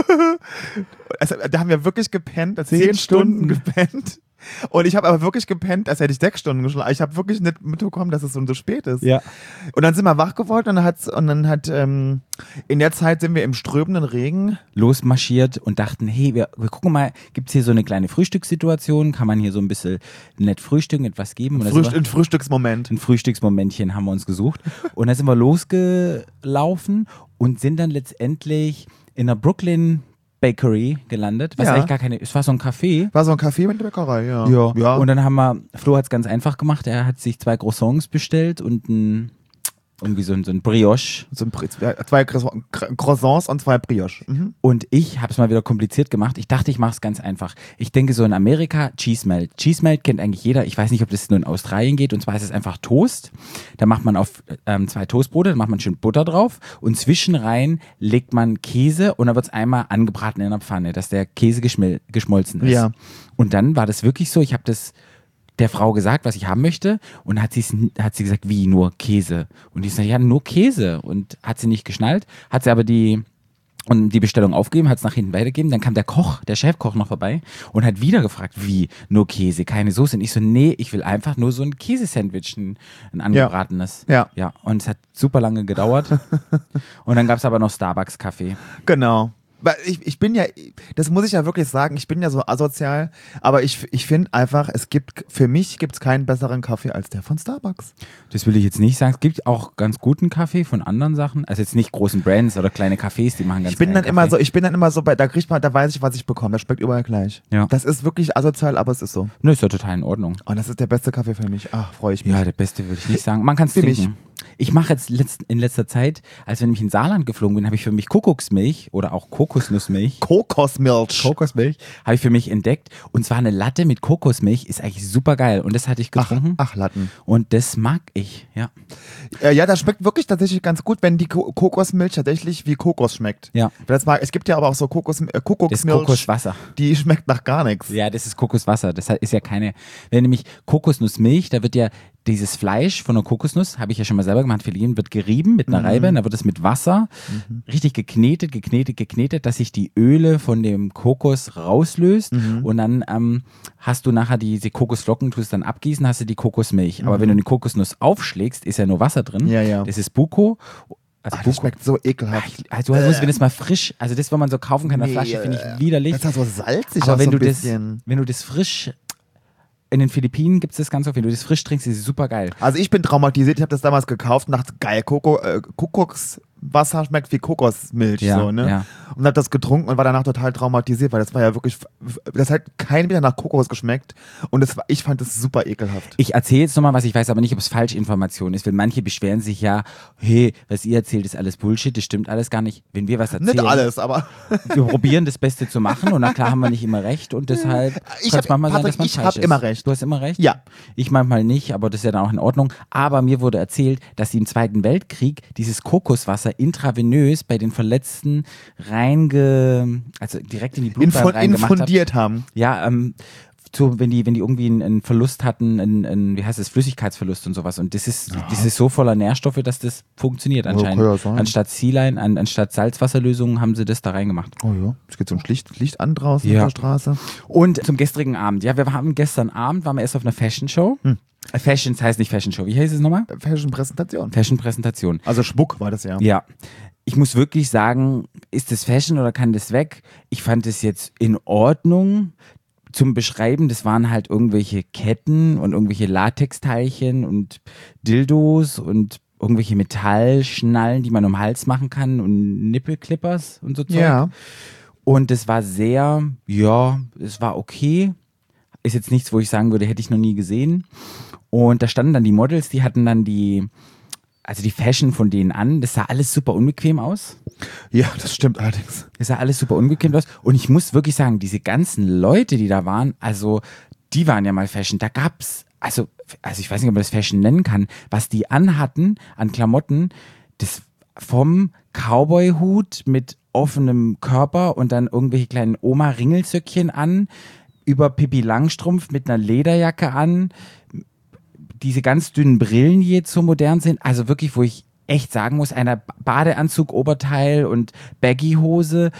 Also, da haben wir wirklich gepennt, zehn, Zehn Stunden Stunden. gepennt. Und ich habe aber wirklich gepennt, als hätte ich sechs Stunden geschlafen. Ich habe wirklich nicht mitbekommen, dass es so, so spät ist. Ja. Und dann sind wir wach geworden und dann, hat's, und dann hat ähm, in der Zeit sind wir im strömenden Regen. Losmarschiert und dachten, hey, wir, wir gucken mal, gibt es hier so eine kleine Frühstückssituation? Kann man hier so ein bisschen nett frühstücken, etwas geben? Und da sind Frühst wir- ein Frühstücksmoment. ein Frühstücksmomentchen haben wir uns gesucht. Und dann sind wir losgelaufen und sind dann letztendlich in der Brooklyn Bakery gelandet. Was Ja. eigentlich gar keine, es war so ein Café. War so ein Café mit der Bäckerei, ja. Ja. Und dann haben wir, Flo hat es ganz einfach gemacht. Er hat sich zwei Croissants bestellt und ein, irgendwie so ein, so ein Brioche. so ein, Pri- ja, zwei Croissants Croissants und zwei Brioche. Mhm. Und ich habe es mal wieder kompliziert gemacht. Ich dachte, ich mache es ganz einfach. Ich denke so in Amerika, Cheese Melt. Cheese Melt kennt eigentlich jeder. Ich weiß nicht, ob das nur in Australien geht. Und zwar ist es einfach Toast. Da macht man auf ähm, zwei Toastbrote, da macht man schön Butter drauf. Und zwischen rein legt man Käse und dann wird es einmal angebraten in der Pfanne, dass der Käse geschmil- geschmolzen ist. Ja. Und dann war das wirklich so, ich habe das der Frau gesagt, was ich haben möchte und hat, hat sie gesagt, wie, nur Käse? Und ich sage, ja, nur Käse. Und hat sie nicht geschnallt, hat sie aber die, und die Bestellung aufgegeben, hat es nach hinten weitergegeben. Dann kam der Koch, der Chefkoch noch vorbei und hat wieder gefragt, wie, nur Käse, keine Soße. Und ich so, nee, ich will einfach nur so ein Käsesandwich, ein, ein angebratenes. Ja. Ja, und es hat super lange gedauert. Und dann gab es aber noch Starbucks-Kaffee. Genau. Weil Ich, ich bin ja, das muss ich ja wirklich sagen, ich bin ja so asozial, aber ich, ich finde einfach, es gibt, für mich gibt es keinen besseren Kaffee als der von Starbucks. Das will ich jetzt nicht sagen. Es gibt auch ganz guten Kaffee von anderen Sachen. Also jetzt nicht großen Brands oder kleine Cafés, die machen ganz Ich bin dann geilen immer Kaffee. so, ich bin dann immer so bei, da kriegt man, da weiß ich, was ich bekomme. Das schmeckt überall gleich. Ja. Das ist wirklich asozial, aber es ist so. Nö, ist ja total in Ordnung. Und das ist der beste Kaffee für mich. Ach, freue ich mich. Ja, der beste würde ich nicht sagen. Man kann es Für mich. trinken. Ich mache jetzt letzt, in letzter Zeit, als wenn ich in Saarland geflogen bin, habe ich für mich Kokosmilch oder auch Kokosnussmilch. Kokosmilch. Kokosmilch habe ich für mich entdeckt. Und zwar eine Latte mit Kokosmilch ist eigentlich super geil. Und das hatte ich Ach, getrunken. ach, Latten. Und das mag ich, ja. Äh, ja, das schmeckt wirklich tatsächlich ganz gut, wenn die Ko Kokosmilch tatsächlich wie Kokos schmeckt. Ja. Das mag, es gibt ja aber auch so Kokos, äh, Das ist Kokosmilch, Kokoswasser. die schmeckt nach gar nichts. Ja, das ist Kokoswasser. Das ist ja keine. Wenn nämlich Kokosnussmilch, da wird ja dieses Fleisch von der Kokosnuss, habe ich ja schon mal selber gemacht, Filet, wird gerieben mit einer Mhm. Reibe, da wird es mit Wasser richtig geknetet, geknetet, geknetet, dass sich die Öle von dem Kokos rauslöst Mhm. und dann ähm, hast du nachher diese Kokosflocken, tust dann abgießen, hast du die Kokosmilch. Aber wenn du eine Kokosnuss aufschlägst, ist ja nur Wasser drin. Mhm. Ja, ja. Das ist Buko. Also Ach, das Buko. schmeckt so ekelhaft. Also, also wenn es mal frisch, also das, was man so kaufen kann in der Nee, Flasche, finde äh, ich widerlich. Das ist ja so salzig Aber auch wenn so du ein das, bisschen. wenn du das frisch, in den Philippinen gibt es das ganz oft, wenn du das frisch trinkst, ist es super geil. Also ich bin traumatisiert, ich habe das damals gekauft und dachte, geil, Koko, äh, Kuckuckswasser schmeckt wie Kokosmilch, Ja, so, ne? ja. Und habe das getrunken und war danach total traumatisiert, weil das war ja wirklich, das hat kein Meter nach Kokos geschmeckt und das war, ich fand das super ekelhaft. Ich erzähle jetzt nochmal was, ich weiß aber nicht, ob es Falschinformation ist, weil manche beschweren sich ja, hey, was ihr erzählt, ist alles Bullshit, das stimmt alles gar nicht. Wenn wir was erzählen, Nicht alles, aber wir probieren das Beste zu machen und na klar haben wir nicht immer recht und deshalb Ich kann hab- es manchmal sein, Patrick, dass man ich falsch hab ist. immer recht. Du hast immer recht? Ja. Ich manchmal nicht, aber das ist ja dann auch in Ordnung. Aber mir wurde erzählt, dass sie im Zweiten Weltkrieg dieses Kokoswasser intravenös bei den Verletzten reinge, also direkt in die Blutbahn infun reingemacht hat. infundiert haben. Ja, ähm, so, wenn die, wenn die irgendwie einen, einen Verlust hatten, einen, einen, wie heißt es, Flüssigkeitsverlust und sowas. Und das ist, das ist so voller Nährstoffe, dass das funktioniert anscheinend. kann ja sein. Anstatt Sealine, an, anstatt Salzwasserlösungen haben sie das da reingemacht. Oh ja, es geht so ein Licht, Licht an draußen Ja. auf der Straße. Und zum gestrigen Abend, ja, wir haben gestern Abend, waren wir erst auf einer Fashion Show. Hm. Äh, Fashions heißt nicht Fashion Show, wie heißt es nochmal? Fashion-Präsentation. Fashion-Präsentation. Also Schmuck war das ja. Ja. Ich muss wirklich sagen, ist das Fashion oder kann das weg? Ich fand es jetzt in Ordnung. Zum Beschreiben, das waren halt irgendwelche Ketten und irgendwelche Latexteilchen und Dildos und irgendwelche Metallschnallen, die man um den Hals machen kann und Nippelclippers und so Zeug. Ja. Und es war sehr, ja, es war okay. ist jetzt nichts, wo ich sagen würde, hätte ich noch nie gesehen. Und da standen dann die Models, die hatten dann die, also die Fashion von denen an. Das sah alles super unbequem aus. Ja, das stimmt allerdings. Das sah alles super unbequem aus. Und ich muss wirklich sagen, diese ganzen Leute, die da waren, also die waren ja mal Fashion. Da gab's, also, also ich weiß nicht, ob man das Fashion nennen kann, was die anhatten an Klamotten, das vom Cowboy-Hut mit offenem Körper und dann irgendwelche kleinen Oma-Ringelsöckchen an, über Pippi Langstrumpf mit einer Lederjacke an, diese ganz dünnen Brillen, die jetzt so modern sind, also wirklich, wo ich echt sagen muss, einer Badeanzug, Oberteil und Baggy-Hose,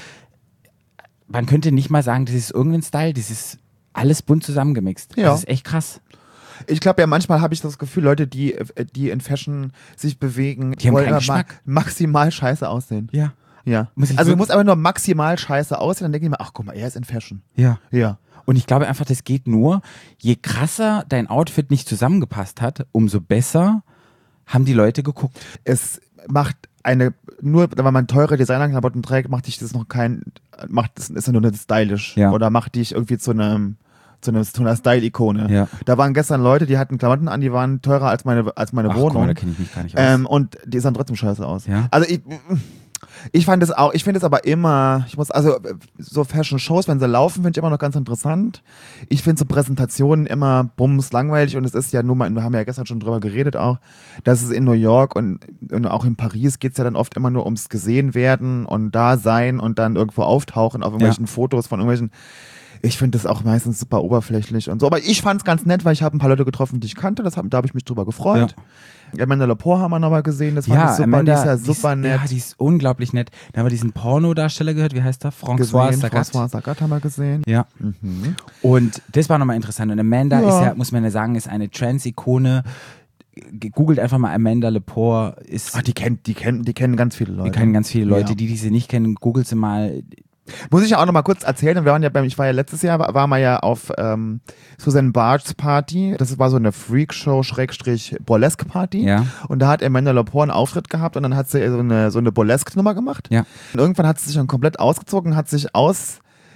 man könnte nicht mal sagen, das ist irgendein Style, das ist alles bunt zusammengemixt. Ja. Das ist echt krass. Ich glaube ja, manchmal habe ich das Gefühl, Leute, die, die in Fashion sich bewegen, Die haben wollen keinen ma- Geschmack. maximal scheiße aussehen. Ja. Ja. Muss ich Also du wirklich- musst aber nur maximal scheiße aussehen, dann denke ich mir, ach guck mal, er ist in Fashion. Ja. Ja. Und ich glaube einfach, das geht nur, je krasser dein Outfit nicht zusammengepasst hat, umso besser haben die Leute geguckt. Es macht eine, nur wenn man teure Designerklamotten trägt, macht dich das noch kein, macht das, ist ja nur nicht stylisch. Ja. Oder macht dich irgendwie zu einem, zu, einem, zu einer Style-Ikone. Ja. Da waren gestern Leute, die hatten Klamotten an, die waren teurer als meine, als meine Ach, guck Wohnung. mal, da kenne ich mich gar nicht aus. Ähm, und die sahen trotzdem scheiße aus. Ja. Also ich, ich fand es auch, ich finde es aber immer, ich muss, also so Fashion-Shows, wenn sie laufen, finde ich immer noch ganz interessant. Ich finde so Präsentationen immer bums langweilig und es ist ja nur mal, wir haben ja gestern schon drüber geredet auch, dass es in New York und, und auch in Paris geht es ja dann oft immer nur ums gesehen werden und da sein und dann irgendwo auftauchen auf irgendwelchen Ja. Fotos von irgendwelchen. Ich finde das auch meistens super oberflächlich und so. Aber ich fand es ganz nett, weil ich habe ein paar Leute getroffen, die ich kannte. Das hab, da habe ich mich drüber gefreut. Amanda Lepore haben wir nochmal gesehen. Das fand ja, ich super. Amanda, die ist ja die super ist, nett. Ja, die ist unglaublich nett. Da haben wir diesen Pornodarsteller gehört, wie heißt der? François gesehen. Sagat. François Sagat haben wir gesehen. Ja. Mhm. Und das war nochmal interessant. Und Amanda Ja. ist ja, muss man ja sagen, ist eine Trans-Ikone. Googelt einfach mal Amanda Lepore. Ist, Ach, die kennt, die kennen, die kennen ganz viele Leute. die kennen ganz viele Leute. Ja. Die, die sie nicht kennen, googelt sie mal. Muss ich ja auch noch mal kurz erzählen. Wir waren ja beim, ich war ja letztes Jahr, war, waren wir ja auf ähm, Susan Bart's Party. Das war so eine Freakshow Schrägstrich Burlesque Party. Ja. Und da hat Amanda Lepore einen Auftritt gehabt und dann hat sie so eine so eine Burlesque Nummer gemacht. Ja. Und irgendwann hat sie sich dann komplett ausgezogen, hat sich aus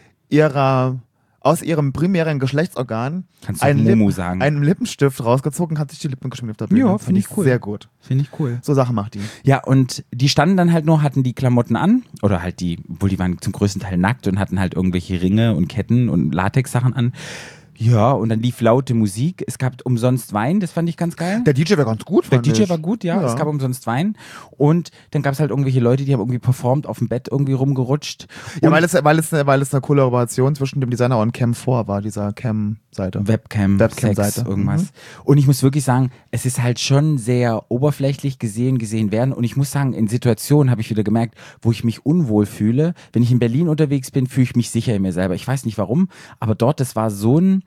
ihrer aus ihrem primären Geschlechtsorgan Kannst du einen, Momo Lippen- sagen. einen Lippenstift rausgezogen, hat sich die Lippen geschminkt auf der Bühne. Ja, Fand find ich cool. Sehr gut. Finde ich cool. So Sachen macht die. Ja, und die standen dann halt nur, hatten die Klamotten an, oder halt die, obwohl die waren zum größten Teil nackt und hatten halt irgendwelche Ringe und Ketten und Latexsachen an. Ja, und dann lief laute Musik. Es gab umsonst Wein, das fand ich ganz geil. Der D J war ganz gut, Der fand D J ich. war gut, ja. Ja. Es gab umsonst Wein. Und dann gab es halt irgendwelche Leute, die haben irgendwie performt, auf dem Bett irgendwie rumgerutscht. Ja, Und weil es, weil, es, weil es eine Kollaboration zwischen dem Designer und Cam vier war, dieser Cam-Seite. Webcam, Webcam-Seite. Sex, irgendwas. Mhm. Und ich muss wirklich sagen, es ist halt schon sehr oberflächlich gesehen, gesehen werden. Und ich muss sagen, in Situationen habe ich wieder gemerkt, wo ich mich unwohl fühle. Wenn ich in Berlin unterwegs bin, fühle ich mich sicher in mir selber. Ich weiß nicht warum, aber dort, das war so ein,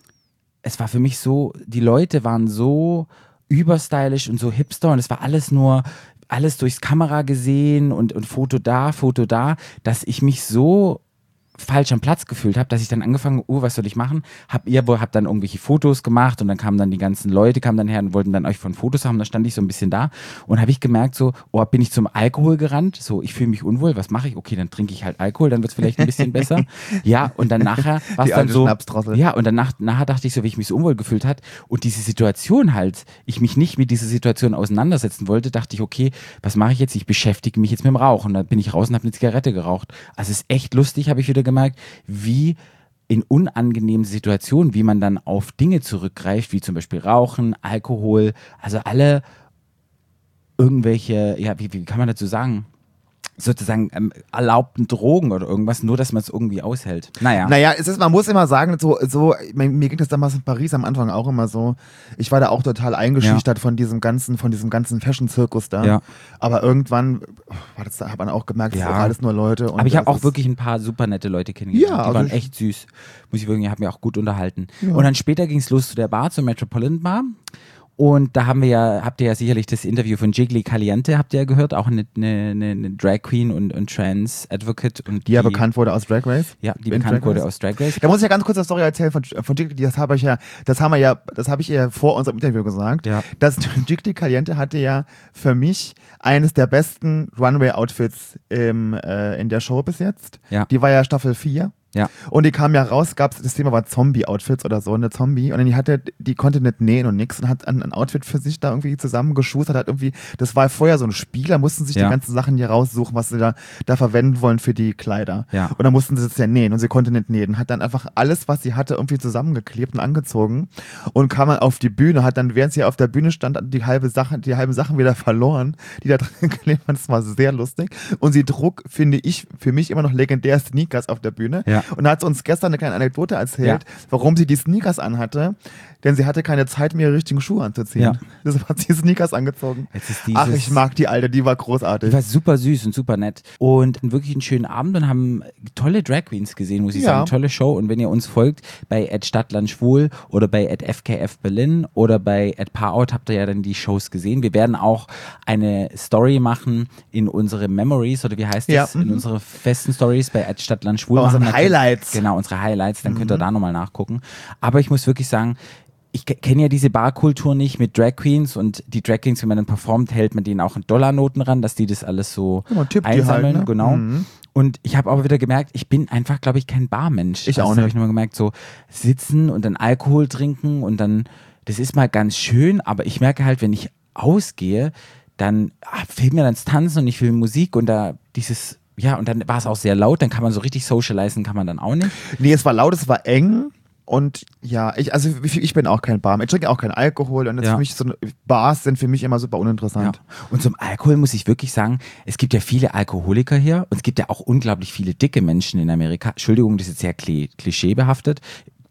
es war für mich so, die Leute waren so überstylisch und so hipster und es war alles nur, alles durchs Kamera gesehen und, und Foto da, Foto da, dass ich mich so falsch am Platz gefühlt habe, dass ich dann angefangen, oh, was soll ich machen? Hab ihr, hab dann irgendwelche Fotos gemacht und dann kamen dann die ganzen Leute, kamen dann her und wollten dann euch von Fotos haben, da stand ich so ein bisschen da und habe ich gemerkt so, oh, bin ich zum Alkohol gerannt, so, ich fühle mich unwohl, was mache ich? Okay, dann trinke ich halt Alkohol, dann wird es vielleicht ein bisschen besser. Ja, und dann nachher war es Die dann alte so, Schnapsdrossel. ja, und dann nach, nachher dachte ich so, wie ich mich so unwohl gefühlt hat und diese Situation halt, ich mich nicht mit dieser Situation auseinandersetzen wollte, dachte ich, okay, was mache ich jetzt? Ich beschäftige mich jetzt mit dem Rauchen. Und dann bin ich raus und habe eine Zigarette geraucht. Also es ist echt lustig, habe ich wieder gemerkt, wie in unangenehmen Situationen, wie man dann auf Dinge zurückgreift, wie zum Beispiel Rauchen, Alkohol, also alle irgendwelche, ja, wie, wie kann man dazu sagen, sozusagen ähm, erlaubten Drogen oder irgendwas, nur dass man es irgendwie aushält. Naja. Naja, es ist, man muss immer sagen, so, so mir mir ging das damals in Paris am Anfang auch immer so. Ich war da auch total eingeschüchtert von diesem ganzen, von diesem ganzen Fashion-Zirkus da. Ja. Aber irgendwann war das, da hat man auch gemerkt, das Ja. sind auch alles nur Leute. Und Aber ich habe das auch ist- wirklich ein paar super nette Leute kennengelernt. Ja, die also waren ich- echt süß. Muss ich wirklich, ich habe mich auch gut unterhalten. Und dann später ging es los zu der Bar, zur Metropolitan Bar. Und da haben wir ja, habt ihr ja sicherlich das Interview von Jiggly Caliente, habt ihr ja gehört, auch eine, eine, eine Drag Queen und, und Trans Advocate. Und die ja bekannt wurde aus Drag Race. Ja, die In bekannt Drag wurde Race. aus Drag Race. Da muss ich ja ganz kurz eine Story erzählen von, von Jiggly, das habe ich ja, das haben wir ja, das habe ich ihr vor unserem Interview gesagt. Ja. Das Jiggly Caliente hatte ja für mich eines der besten Runway-Outfits im, äh, in der Show bis jetzt. Ja. Die war ja Staffel vier. Ja. Und die kam ja raus, gab's, das Thema war Zombie-Outfits oder so, eine Zombie. Und dann die hatte, die konnte nicht nähen und nix und hat ein, ein Outfit für sich da irgendwie zusammengeschustert, hat irgendwie, das war vorher so ein Spiel, da mussten sich Ja. die ganzen Sachen hier raussuchen, was sie da, da verwenden wollen für die Kleider. Ja. Und dann mussten sie das ja nähen und sie konnte nicht nähen. Hat dann einfach alles, was sie hatte, irgendwie zusammengeklebt und angezogen und kam dann auf die Bühne, hat dann, während sie auf der Bühne stand, die halbe Sache, die halben Sachen wieder verloren, die da drin geklebt waren. Das war sehr lustig. Und sie trug, finde ich, für mich immer noch legendär Sneakers auf der Bühne. Ja. Und da hat sie uns gestern eine kleine Anekdote erzählt, Ja. warum sie die Sneakers anhatte. Denn sie hatte keine Zeit, mir ihre richtigen Schuhe anzuziehen. Ja. Deshalb hat sie Sneakers angezogen. Jetzt ist dieses, Ach, ich mag die Alte, die war großartig. Die war super süß und super nett. Und wirklich einen schönen Abend und haben tolle Drag Queens gesehen, muss ich Ja. sagen. Tolle Show. Und wenn ihr uns folgt bei at Stadtland Schwul oder bei at F K F Berlin oder bei at Paarout, habt ihr ja dann die Shows gesehen. Wir werden auch eine Story machen in unsere Memories oder wie heißt das? Ja. In Mhm. unsere festen Stories bei at Stadtland Schwul. Bei unseren machen. Highlights. Genau, unsere Highlights. Dann könnt ihr da nochmal nachgucken. Aber ich muss wirklich sagen, ich kenne ja diese Barkultur nicht mit Drag Queens und die Drag Queens, wenn man dann performt, hält man denen auch in Dollarnoten ran, dass die das alles so Ja, man tippt die einsammeln. halt, ne? Genau. Mhm. Und ich habe aber wieder gemerkt, ich bin einfach, glaube ich, kein Barmensch. Ich auch Das habe nicht. ich nochmal gemerkt, so sitzen und dann Alkohol trinken und dann, das ist mal ganz schön, aber ich merke halt, wenn ich ausgehe, dann ah, fehlt mir dann das Tanzen und ich will Musik und da dieses, ja, und dann war es auch sehr laut, dann kann man so richtig socialisen, kann man dann auch nicht. Nee, es war laut, es war eng. Und ja, ich, also ich bin auch kein Barmann. Ich trinke auch keinen Alkohol. Und das Ja. für mich so, Bars sind für mich immer super uninteressant. Ja. Und zum Alkohol muss ich wirklich sagen, es gibt ja viele Alkoholiker hier und es gibt ja auch unglaublich viele dicke Menschen in Amerika. Entschuldigung, das ist jetzt sehr kli- klischeebehaftet.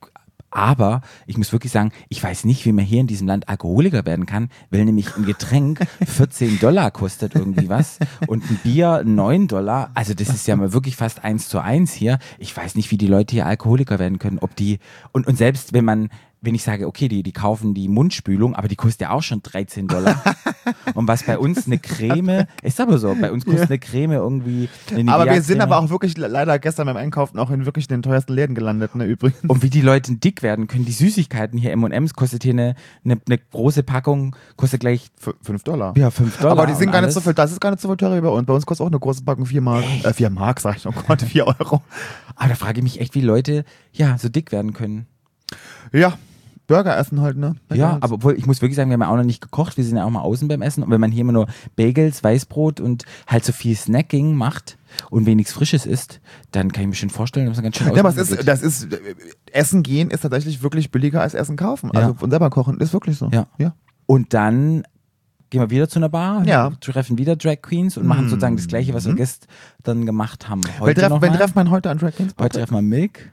Aber ich muss wirklich sagen, ich weiß nicht, wie man hier in diesem Land Alkoholiker werden kann, weil nämlich ein Getränk vierzehn Dollar kostet irgendwie was und ein Bier neun Dollar. Also das ist ja mal wirklich fast eins zu eins hier. Ich weiß nicht, wie die Leute hier Alkoholiker werden können, ob die, und, und selbst wenn man, wenn ich sage, okay, die, die kaufen die Mundspülung, aber die kostet ja auch schon dreizehn Dollar. Und was bei uns eine Creme, ist aber so, bei uns kostet eine Creme irgendwie eine Aber wir Nivea-Creme. sind aber auch wirklich le- leider gestern beim Einkaufen auch in wirklich den teuersten Läden gelandet, ne, übrigens. Und wie die Leute dick werden können, die Süßigkeiten hier, M und M's kostet hier eine, eine, eine große Packung, kostet gleich F- fünf Dollar. ja, fünf Dollar. Aber die sind und gar nicht alles. so viel, das ist gar nicht so viel teurer wie bei uns. Bei uns kostet auch eine große Packung vier Mark. Äh, vier Mark, sag ich, oh Gott, vier Euro. Aber da frage ich mich echt, wie Leute ja so dick werden können. Ja, Burger essen halt, ne? Ja, aber obwohl, ich muss wirklich sagen, wir haben ja auch noch nicht gekocht, wir sind ja auch mal außen beim Essen und wenn man hier immer nur Bagels, Weißbrot und halt so viel Snacking macht und wenig Frisches isst, dann kann ich mir schon vorstellen, dass man ganz schön Ja, aber es ausgeht. ist, das ist, äh, Essen gehen ist tatsächlich wirklich billiger als Essen kaufen. Ja. Also von selber kochen ist wirklich so. Ja. ja. Und dann gehen wir wieder zu einer Bar, Ja. treffen wieder Drag Queens und machen sozusagen das Gleiche, was wir gestern gemacht haben. Weil Heute treff, noch wenn mal. trefft man heute an Drag Queens? Heute treffen wir Milk.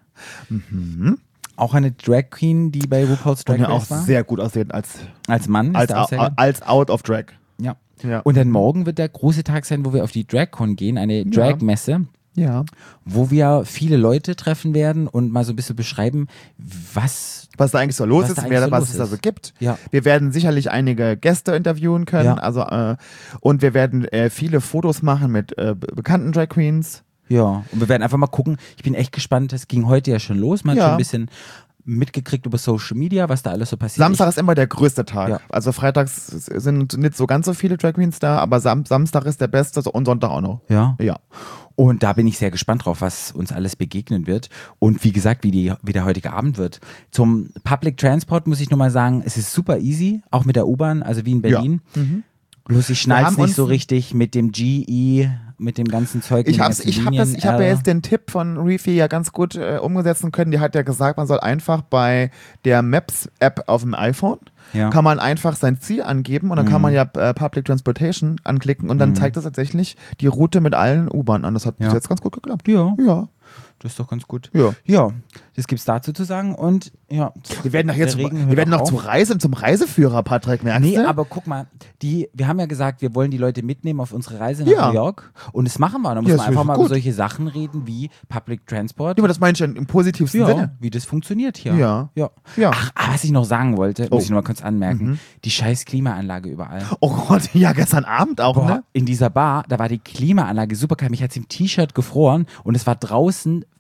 Auch eine Drag Queen, die bei RuPaul's Drag Und ja auch Race war. sehr gut aussehen als, Als Mann. ist als, der auch sehr au- gut. als out of drag. Ja. Ja. Und dann morgen wird der große Tag sein, wo wir auf die DragCon gehen, eine Drag-Messe, Ja. wo wir viele Leute treffen werden und mal so ein bisschen beschreiben, was. Was da eigentlich so los Was ist, da wer, eigentlich so was los es da ist. so gibt. Ja. Wir werden sicherlich einige Gäste interviewen können. Ja. Also, äh, und wir werden äh, viele Fotos machen mit äh, be- bekannten Drag Queens. Ja, und wir werden einfach mal gucken. Ich bin echt gespannt. Es ging heute ja schon los. Man hat Ja. schon ein bisschen mitgekriegt über Social Media, was da alles so passiert. Samstag ist immer der größte Tag. Ja. Also freitags sind nicht so ganz so viele Drag Queens da, aber Sam Samstag ist der beste und Sonntag auch noch. Ich, ja. Ja. Und da bin ich sehr gespannt drauf, was uns alles begegnen wird. Und wie gesagt, wie, die, wie der heutige Abend wird. Zum Public Transport muss ich nur mal sagen, es ist super easy, auch mit der U-Bahn, also wie in Berlin. Bloß ich schnall's haben nicht uns so richtig mit dem G E, mit dem ganzen Zeug. Ich mit den habe ganzen ich hab das, Linien, ich hab ja äh, jetzt den Tipp von Reefy ja ganz gut äh, umgesetzen können. Die hat ja gesagt, man soll einfach bei der Maps-App auf dem iPhone, Ja. kann man einfach sein Ziel angeben und dann kann man ja äh, Public Transportation anklicken und dann zeigt das tatsächlich die Route mit allen U-Bahnen an. Das hat bis Ja. jetzt ganz gut geklappt. Ja, Ja. das ist doch ganz gut. Ja. Ja, das gibt's dazu zu sagen und ja. Wir werden noch, der jetzt, Regen wir hört werden noch auch zum, auf. Reise, zum Reiseführer, Patrick, merkst Nee, du? aber guck mal, die, wir haben ja gesagt, wir wollen die Leute mitnehmen auf unsere Reise nach Ja. New York und das machen wir. Da muss Ja, man das einfach ist mal gut. über solche Sachen reden wie Public Transport. Ja, aber das meine ich ja im positivsten Ja, Sinne. wie das funktioniert hier. Ja. ja. Ja. Ach, ah, was ich noch sagen wollte, Oh. muss ich nur mal kurz anmerken, die scheiß Klimaanlage überall. Oh Gott, ja, gestern Abend auch, Boah, ne? in dieser Bar, da war die Klimaanlage super kalt. Mich hat im T-Shirt gefroren und es war draußen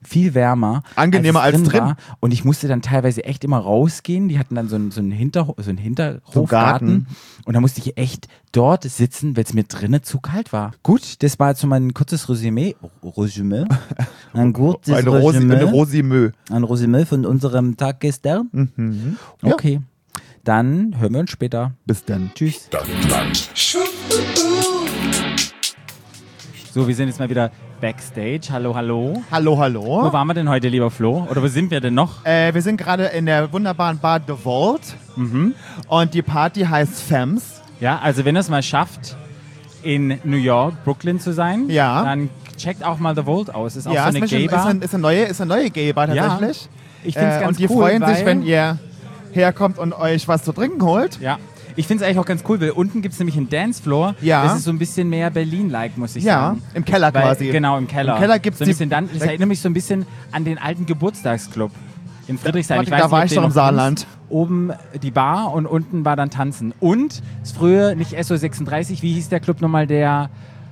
viel wärmer. Angenehmer als, als, es drin. War. Und ich musste dann teilweise echt immer rausgehen. Die hatten dann so einen, so einen, Hinterho- so einen Hinterhofgarten. Und da musste ich echt dort sitzen, weil es mir drinnen zu kalt war. Gut, das war jetzt so mein kurzes Resümee. Resümee? Ein gutes Eine Rosi, Resümee. eine Rosimö. Ein Resümee von unserem Tag gestern. Mhm. Ja. Okay, dann hören wir uns später. Bis dann. Tschüss. Stadtland. So, wir sind jetzt mal wieder Backstage. Hallo, hallo. Hallo, Wo hallo. waren wir denn heute, lieber Flo? Oder wo sind wir denn noch? Äh, wir sind gerade in der wunderbaren Bar The Vault. Mhm. Und die Party heißt Femmes. Ja, also wenn ihr es mal schafft, in New York, Brooklyn zu sein, Ja. dann checkt auch mal The Vault aus. Ist auch Ja, so ist, eine ein bisschen- ist, Gay-Bar. ein, ist, eine neue, ist eine neue Gay-Bar tatsächlich. Ich finde es Äh, ganz und die cool, freuen weil, sich, wenn ihr herkommt und euch was zu trinken holt. Ja, ich finde es eigentlich auch ganz cool, weil unten gibt es nämlich einen Dancefloor. Ja. Das ist so ein bisschen mehr Berlin-like, muss ich Ja, sagen. im Keller Weil, quasi. Genau, im Keller. Im Keller gibt's so ein die- bisschen dann, das erinnert mich so ein bisschen an den alten Geburtstagsclub in Friedrichshain. Warte, weiß da nicht, war ob ich den doch im noch Saarland. kennst. Oben die Bar und unten war dann Tanzen. Und ist früher nicht S O sechsunddreißig, wie hieß der Club nochmal, der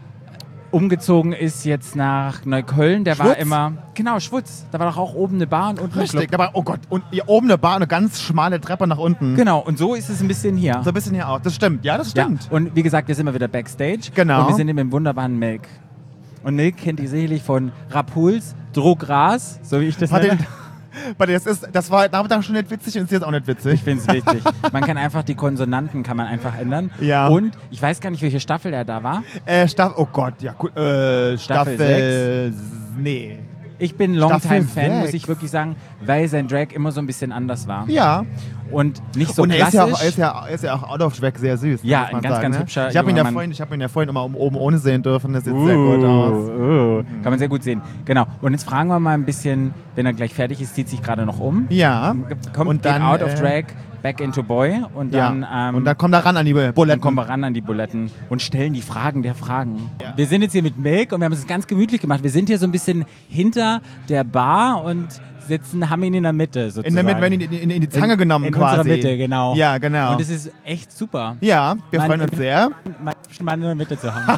umgezogen ist jetzt nach Neukölln. Der war Schwutz? immer, genau, Schwutz. Da war doch auch oben eine Bar und unten ein Richtig, Club. aber oh Gott, und hier oben eine Bar, eine ganz schmale Treppe nach unten. Genau, und so ist es ein bisschen hier. So ein bisschen hier auch. Das stimmt, ja, das Ja, stimmt. und wie gesagt, wir sind immer wieder Backstage. Genau. Und wir sind eben im wunderbaren Milk. Und Milk kennt ihr sicherlich von Rapuls, Drogras, so wie ich das Warte, nenne. warte, das, ist, das war damals schon nicht witzig und ist jetzt auch nicht witzig. Ich finde es wichtig. Man kann einfach die Konsonanten kann man einfach ändern. Ja. Und ich weiß gar nicht, welche Staffel er da war. Äh, Staffel, oh Gott, ja, gut, äh, Staffel Staffel, nee. Ich bin Staffel Longtime-Fan, muss sechs. ich wirklich sagen, weil sein Drag immer so ein bisschen anders war. Ja. Und nicht so und er ist, klassisch. ja auch, er, ist ja, er ist ja auch out of track sehr süß. Ja, muss man ein ganz, sagen, ganz ne? hübscher Ich habe ihn, junger ja Mann. vorhin- ich hab ihn ja vorhin immer um, oben ohne sehen dürfen, das sieht sehr gut aus. Uh, kann man sehr gut sehen. Genau. Und jetzt fragen wir mal ein bisschen, wenn er gleich fertig ist, zieht sich gerade noch um. Ja. Kommt Und dann, geht out of äh, drag, back into boy und dann, ja. ähm, und dann kommt er ran an die dann Buletten. kommen wir ran an die Buletten und stellen die Fragen der Fragen. Wir sind jetzt hier mit Milk und wir haben es ganz gemütlich gemacht. Wir sind hier so ein bisschen hinter der Bar und sitzen, haben ihn in der Mitte sozusagen. in der Mitte, werden in, in, in die Zange in, genommen in quasi. unserer Mitte, genau. Ja, genau. Und es ist echt super, ja, wir Mann, freuen uns sehr. meinen Mann in der Mitte zu haben.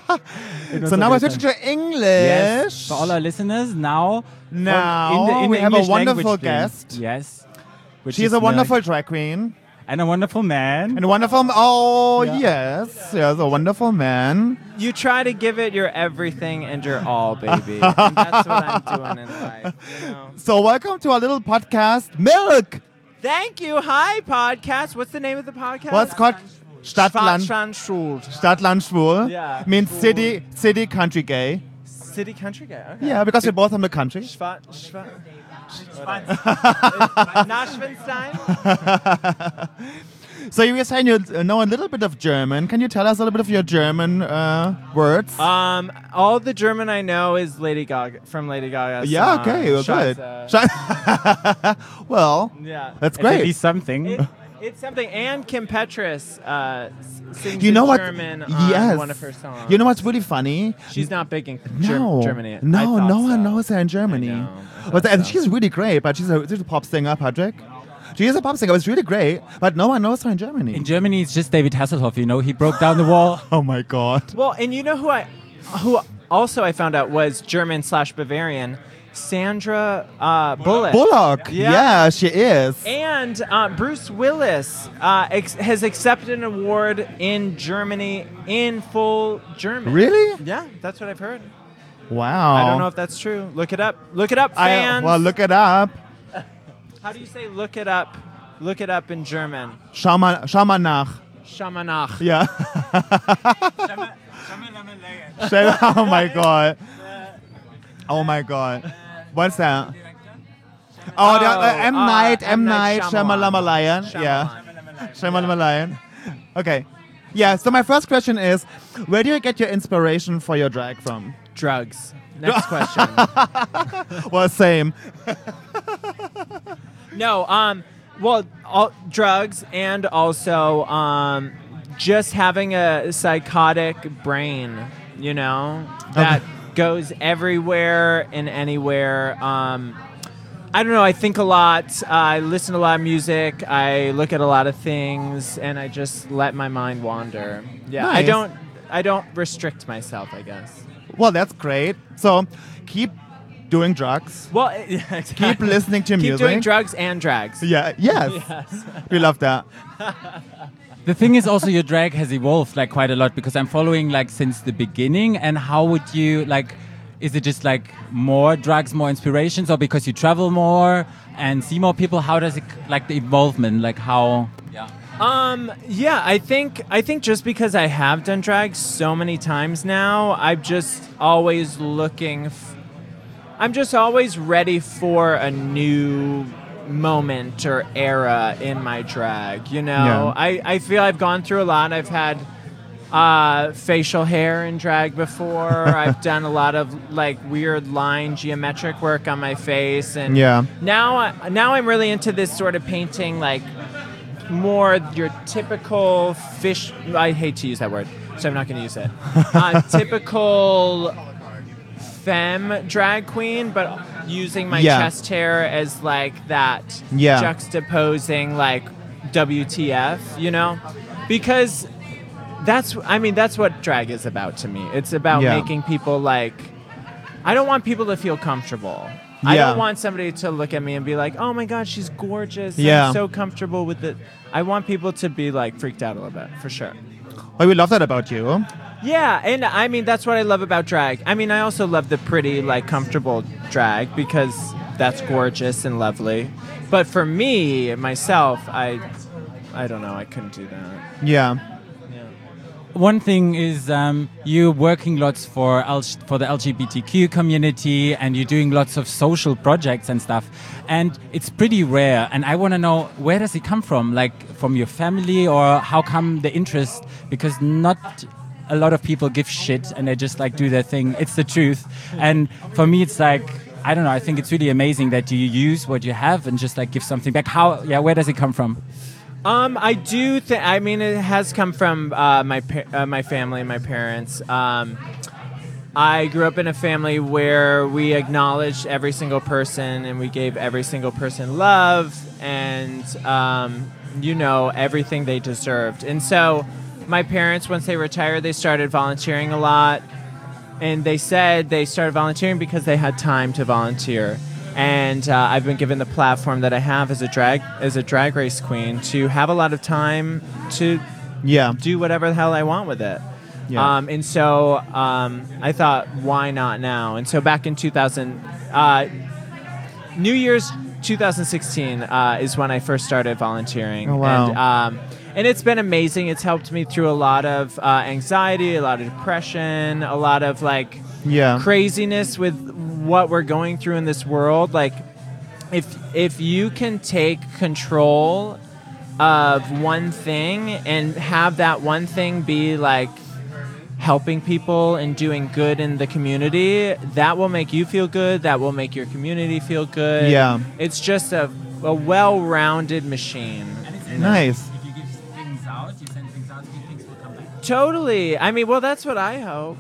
In So unserer now we're Mitte. switching to English. Yes, for all our listeners, now, Now in the, in we the have a English wonderful language thing. guest. Yes. Which She's is a Milk. wonderful drag queen. And a wonderful man. And a wonderful, oh Yeah. yes, yes, a wonderful man. You try to give it your everything and your all, baby. And that's what I'm doing in life. You know? So welcome to our little podcast, Milk. Thank you. Hi, podcast. What's the name of the podcast? What's called Stadtland, Schwarz-Schuld. Stadtland Schwul. Yeah. Means city, city, country gay. City Country Guy. Okay. Yeah, because we're both from the country. Schwa Schwa Naschwinstein? So you were saying you know a little bit of German. Can you tell us a little bit of your German uh, words? Um, all the German I know is Lady Gaga from Lady Gaga's yeah, song, okay, well, good. Scheiße. Well, Yeah. that's It's at great. least something. It, it's something. And Kim Petras uh, s- sings You know in what? German on Yes. one of her songs. You know what's really funny? She's not big in Ger- No, Germany. I no, thought no one so. knows her in Germany. I know, I But thought and so. she's really great, but she's a, she's a pop singer, Patrick. She is a pop singer. It's really great, but no one knows her in Germany. In Germany, it's just David Hasselhoff, you know. He broke down the wall. Oh my god. Well, and you know who I, who also I found out was German slash Bavarian, Sandra uh, Bullock. Bullock. Yeah. Yeah, she is. And uh, Bruce Willis uh, ex- has accepted an award in Germany in full German. Really? Yeah, that's what I've heard. Wow. I don't know if that's true. Look it up. Look it up, I, fans. well, look it up. How do you say look it up? Look it up in German. Schau mal, schau mal nach. Shamanach. Yeah. Stell- oh my god. Oh my god. What's that? Oh, the, uh, M. uh, Night, M. M. Night, Night Shyamalan. Shyamalamalan. Yeah. Shyamalamalan. Okay. Yeah, so my first question is, where do you get your inspiration for your drag from? Drugs. Next question. Well, same. No, um, well, all, drugs and also um, just having a psychotic brain, you know, that goes everywhere and anywhere. Um, I don't know. I think a lot. Uh, I listen to a lot of music. I look at a lot of things, and I just let my mind wander. Yeah, I Nice. don't. I don't restrict myself, I guess. Well, that's great. So keep doing drugs. Well, yeah, exactly. Keep listening to Keep music. doing drugs and drags. Yeah. Yes. Yes. We love that. The thing is also your drag has evolved like quite a lot because I'm following like since the beginning. And how would you like, is it just like more drugs, more inspirations, or because you travel more and see more people? How does it like the involvement, like how? Yeah. Um. Yeah. I think. I think just because I have done drag so many times now, I'm just always looking. F- I'm just always ready for a new moment or era in my drag. You know. Yeah. I. I feel I've gone through a lot. I've had. Uh, facial hair in drag before. I've done a lot of like weird line geometric work on my face, and Yeah. now, I- now I'm really into this sort of painting, like more your typical fish. I hate to use that word, so I'm not going to use it. Uh, typical femme drag queen, but using my Yeah. chest hair as like that Yeah. juxtaposing like W T F, you know, because. That's, I mean, that's what drag is about to me. It's about Yeah. making people like, I don't want people to feel comfortable. I Yeah. don't want somebody to look at me and be like, oh my God, she's gorgeous. Yeah. I'm so comfortable with it. I want people to be like freaked out a little bit, for sure. Well, we love that about you. Yeah, and I mean, that's what I love about drag. I mean, I also love the pretty, like, comfortable drag because that's gorgeous and lovely. But for me, myself, I, I don't know, I couldn't do that. Yeah. One thing is um, you're working lots for L- for the L G B T Q community, and you're doing lots of social projects and stuff. And it's pretty rare. And I want to know, where does it come from? Like from your family, or how come the interest? Because not a lot of people give shit and they just like do their thing. It's the truth. And for me, it's like, I don't know. I think it's really amazing that you use what you have and just like give something back. How? Yeah. Where does it come from? Um, I do think. I mean, it has come from uh, my pa- uh, my family, my parents. Um, I grew up in a family where we acknowledged every single person and we gave every single person love and um, you know, everything they deserved. And so, my parents, once they retired, they started volunteering a lot, and they said they started volunteering because they had time to volunteer. And uh, I've been given the platform that I have as a drag as a drag race queen to have a lot of time to Yeah. do whatever the hell I want with it. Yeah. Um, and so um, I thought, why not now? And so back in two thousand, uh, New Year's two thousand sixteen uh, is when I first started volunteering. Oh, wow. And, um, and it's been amazing. It's helped me through a lot of uh, anxiety, a lot of depression, a lot of like Yeah. craziness with what we're going through in this world. Like if if you can take control of one thing and have that one thing be like helping people and doing good in the community, that will make you feel good, that will make your community feel good. Yeah. It's just a, a well-rounded machine. Nice. If you give things out, you send things out, things will come back. Totally. I mean, well, that's what I hope.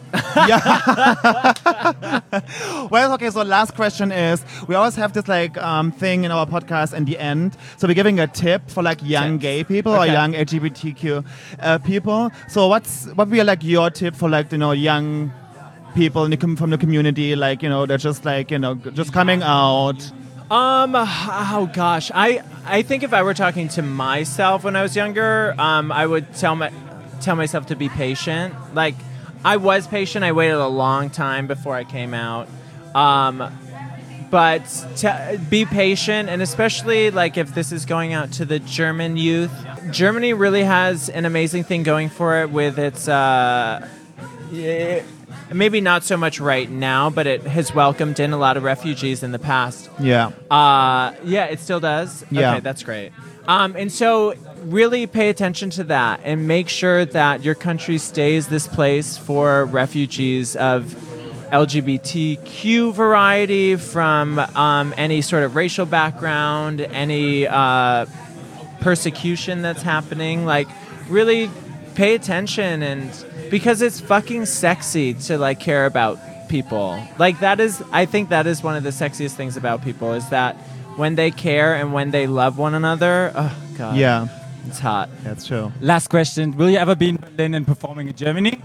Well, okay, so last question is, we always have this like um, thing in our podcast in the end. So we're giving a tip for like young Tips. gay people or Okay. young L G B T Q uh, people. So what's what would be like your tip for like, you know, young people in the com- from the community, like, you know, they're just like, you know, just coming out. Um. Oh gosh. I I think if I were talking to myself when I was younger, um, I would tell my tell myself to be patient. Like, I was patient. I waited a long time before I came out. Um, but to be patient, and especially like if this is going out to the German youth, Germany really has an amazing thing going for it with its. Uh, yeah, maybe not so much right now, but it has welcomed in a lot of refugees in the past. Yeah. Uh, yeah, it still does. Yeah. Okay, that's great. Um, and so really pay attention to that and make sure that your country stays this place for refugees of L G B T Q variety, from um, any sort of racial background, any uh, persecution that's happening. Like, really pay attention, and because it's fucking sexy to like care about people. Like, that is, I think that is one of the sexiest things about people, is that when they care and when they love one another, oh god, Yeah. it's hot. That's true. Last question. Will you ever be in Berlin and performing in Germany?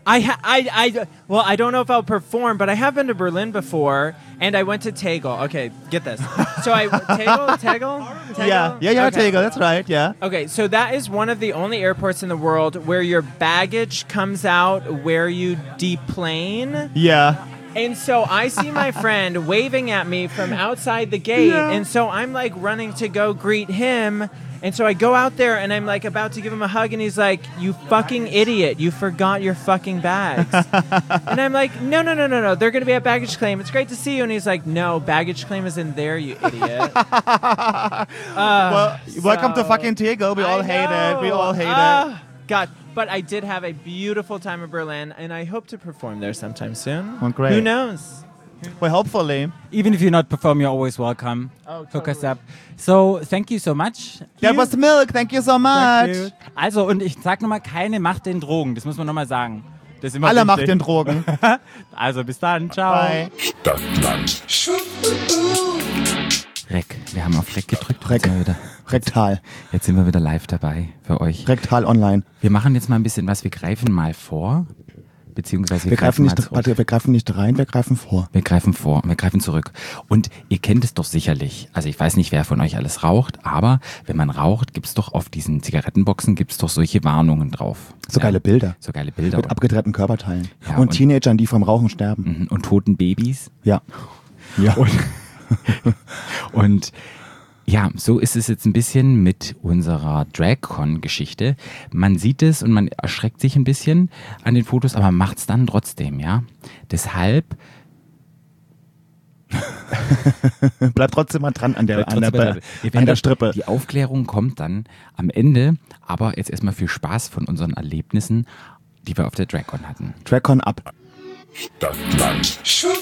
I, ha- I, I, well, I don't know if I'll perform, but I have been to Berlin before, and I went to Tegel. Okay, get this. So I, Tegel, Tegel? Tegel? Yeah, yeah, yeah, Okay. Tegel, that's right, yeah. Okay, so that is one of the only airports in the world where your baggage comes out where you deplane. Yeah. And so I see my friend waving at me from outside the gate, Yeah. and so I'm like running to go greet him. And so I go out there and I'm like about to give him a hug, and he's like, "You fucking idiot, you forgot your fucking bags." And I'm like, no, no, no, no, no, they're going to be at baggage claim. It's great to see you. And he's like, no, baggage claim is in there, you idiot. uh, Well, welcome to so- fucking Tegel. We all I hate it. We know. all hate Ah, God. But I did have a beautiful time in Berlin, and I hope to perform there sometime soon. Oh, great. Who knows? it. Well, hopefully. Even if you're not perform, you're always welcome. Oh, Hook us totally. up. So, thank you so much. That Hugh. was Milk. Thank you so much. Thank you. Also, und ich sag nochmal, keine Macht den Drogen. Das muss man nochmal sagen. Das ist immer Alle Macht wichtig. den Drogen. Also, bis dann. Ciao. Bye. Stadtland. Rec. Wir haben auf Rec gedrückt. Rec. Jetzt sind wir wieder, Rektal. jetzt sind wir wieder live dabei für euch. Rektal online. Wir machen jetzt mal ein bisschen was. Wir greifen mal vor. Beziehungsweise wir, Wir greifen, mal nicht, zurück. warte, wir greifen nicht rein, wir greifen vor. Wir greifen vor, wir greifen zurück. Und ihr kennt es doch sicherlich. Also ich weiß nicht, wer von euch alles raucht, aber wenn man raucht, gibt's doch auf diesen Zigarettenboxen gibt's doch solche Warnungen drauf. So geile Bilder. So geile Bilder. Mit abgetrennten Körperteilen. Ja, und, und- Teenagern, die vom Rauchen sterben. Mhm, und toten Babys. Ja. Ja. Und ja, so ist es jetzt ein bisschen mit unserer DragCon-Geschichte. Man sieht es und man erschreckt sich ein bisschen an den Fotos, aber man macht's dann trotzdem, ja. Deshalb Bleibt trotzdem mal dran an der, Bleibt an der, trotzdem bei- Ihr an der werdet- Strippe. Die Aufklärung kommt dann am Ende, aber jetzt erstmal viel Spaß von unseren Erlebnissen, die wir auf der DragCon hatten. Trackon ab. Stadtland.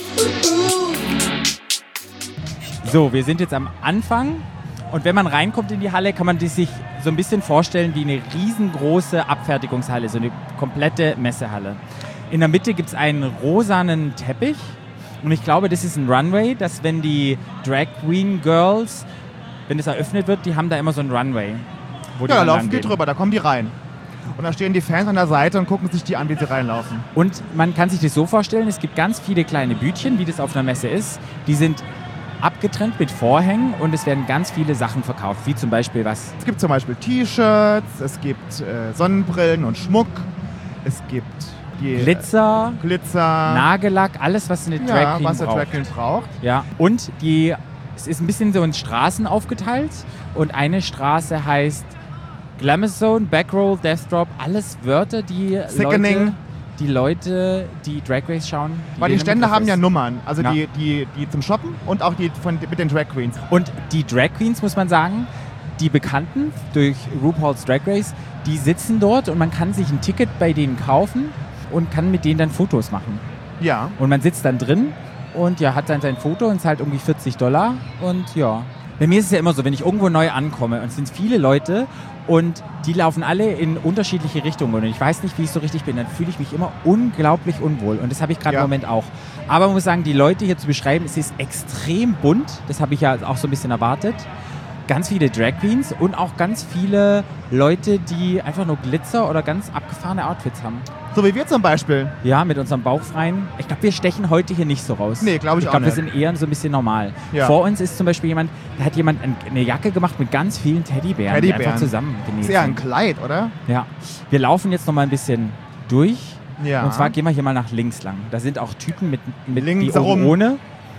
So, wir sind jetzt am Anfang und wenn man reinkommt in die Halle, kann man die sich so ein bisschen vorstellen wie eine riesengroße Abfertigungshalle, so eine komplette Messehalle. In der Mitte gibt es einen rosanen Teppich und ich glaube, das ist ein Runway, dass wenn die Drag Queen Girls, wenn es eröffnet wird, die haben da immer so einen Runway. Wo die Ja, da dann laufen die langgehen. drüber, da kommen die rein. Und da stehen die Fans an der Seite und gucken sich die an, wie sie reinlaufen. Und man kann sich das so vorstellen, es gibt ganz viele kleine Bütchen, wie das auf einer Messe ist. Die sind abgetrennt mit Vorhängen und es werden ganz viele Sachen verkauft, wie zum Beispiel was? Es gibt zum Beispiel T-Shirts, es gibt äh, Sonnenbrillen und Schmuck, es gibt die Glitzer, äh, Glitzer, Nagellack, alles, was eine Drag ja, Queen was der braucht. Drag Queen braucht. Ja, und die, es ist ein bisschen so in Straßen aufgeteilt und eine Straße heißt Glamazone, Backroll, Death Drop, alles Wörter, die Sickening. Leute, die Leute, die Drag Race schauen. Weil die denen Stände Begriff haben ja ist. Nummern, also Ja. die, die, die zum Shoppen und auch die von, mit den Drag Queens. Und die Drag Queens, muss man sagen, die Bekannten durch RuPaul's Drag Race, die sitzen dort und man kann sich ein Ticket bei denen kaufen und kann mit denen dann Fotos machen. Ja. Und man sitzt dann drin und ja, hat dann sein Foto und zahlt irgendwie vierzig Dollar und ja. Bei mir ist es ja immer so, wenn ich irgendwo neu ankomme und es sind viele Leute und die laufen alle in unterschiedliche Richtungen und ich weiß nicht, wie ich so richtig bin, dann fühle ich mich immer unglaublich unwohl und das habe ich gerade Ja. im Moment auch. Aber man muss sagen, die Leute hier zu beschreiben, es ist extrem bunt, das habe ich ja auch so ein bisschen erwartet. Ganz viele Drag Queens und auch ganz viele Leute, die einfach nur Glitzer oder ganz abgefahrene Outfits haben. So wie wir zum Beispiel. Ja, mit unserem bauchfreien. Ich glaube, wir stechen heute hier nicht so raus. Nee, glaub ich Ich auch glaube, wir nicht. sind eher so ein bisschen normal. Ja. Vor uns ist zum Beispiel jemand, da hat jemand ein, eine Jacke gemacht mit ganz vielen Teddybären, die Teddybären. einfach zusammen genäht Ist eher ein sind. Kleid, oder? Ja. Wir laufen jetzt noch mal ein bisschen durch. Ja. Und zwar gehen wir hier mal nach links lang. Da sind auch Typen mit, mit Links die oben herum. ohne,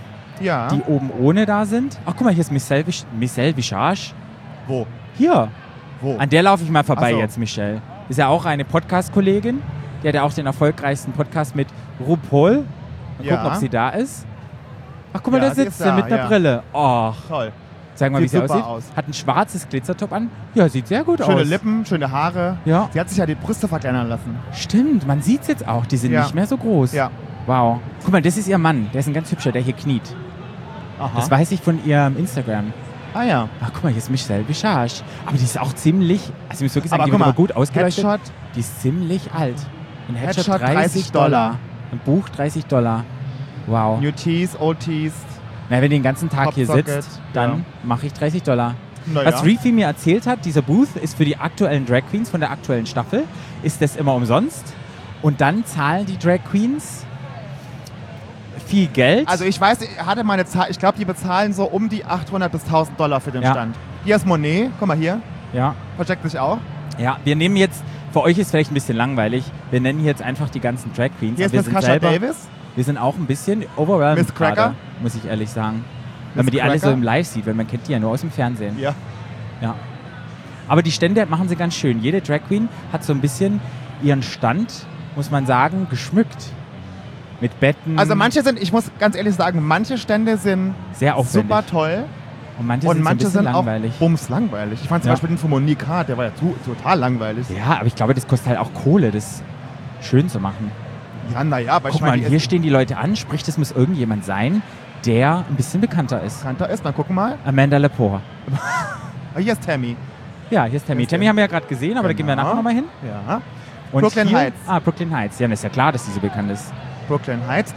Ja. die oben ohne da sind. Ach, guck mal, hier ist Michelle, Vich- Michelle Visage. Wo? Hier. Wo? An der laufe ich mal vorbei Ach so. jetzt, Michelle. Ist ja auch eine Podcast-Kollegin. Die hat ja auch den erfolgreichsten Podcast mit RuPaul. Mal Ja. gucken, ob sie da ist. Ach, guck mal, Ja, da sie sitzt ist sie da, mit einer ja. Brille. Och, Toll. sag mal, wie Sieht sie super aussieht. aus. Hat ein schwarzes Glitzertop an. Ja, sieht sehr gut Schöne aus. Lippen, schöne Haare. Ja. Sie hat sich ja die Brüste verkleinern lassen. Stimmt, man sieht es jetzt auch. Die sind Ja. nicht mehr so groß. Ja. Wow. Guck mal, das ist ihr Mann. Der ist ein ganz hübscher, der hier kniet. Aha. Das weiß ich von ihrem Instagram. ah ja. Ach, guck mal, hier ist Michelle Visage. Aber die ist auch ziemlich, also ich muss wirklich sagen, Aber die guck wird mal, aber gut ausgeleuchtet. Headshot, Die ist ziemlich alt. Ein Headshot, Headshot dreißig Dollar. Ein Buch dreißig Dollar. Wow. New Tees, Old Tees. Na, wenn die den ganzen Tag hier Popsocket, sitzt, dann ja. mache ich dreißig Dollar. Naja. Was Reefy mir erzählt hat, dieser Booth ist für die aktuellen Drag Queens von der aktuellen Staffel, ist das immer umsonst. Und dann zahlen die Drag Queens viel Geld. Also ich weiß, ich hatte meine Zahl, ich glaube, die bezahlen so um die achthundert bis tausend Dollar für den Ja. Stand. Hier ist Monet, guck mal hier, ja. versteckt sich auch. Ja, wir nehmen jetzt, für euch ist vielleicht ein bisschen langweilig, wir nennen jetzt einfach die ganzen Drag Queens. Hier ist aber wir Miss sind Kasha selber, Davis. Wir sind auch ein bisschen overwhelmed Miss Cracker? gerade, muss ich ehrlich sagen. Wenn man die alle so Cracker? im Live sieht, weil man kennt die ja nur aus dem Fernsehen. Ja. Ja. Aber die Stände machen sie ganz schön. Jede Drag Queen hat so ein bisschen ihren Stand, muss man sagen, geschmückt. Mit Betten. Also manche sind, ich muss ganz ehrlich sagen, manche Stände sind sehr aufwendig. super toll Und manche und sind manche so ein sind bisschen langweilig. auch bums langweilig. Ich fand zum Ja. Beispiel den von Monique Hart, der war ja zu, total langweilig. Ja, aber ich glaube, das kostet halt auch Kohle, das schön zu machen. Ja, naja, aber Guck ich meine, mal, hier stehen die Leute an, sprich, das muss irgendjemand sein, der ein bisschen bekannter ist. Kanter ist, dann gucken mal. Amanda Lepore. Ah, hier ist Tammy. Ja, hier ist Tammy. Hier ist Tammy der. haben wir ja gerade gesehen, aber da gehen wir Genau. nachher nochmal hin. Ja. Und Brooklyn hier, Heights. Ah, Brooklyn Heights. Ja, dann ist ja klar, dass die so bekannt ist. Brooklyn Heights.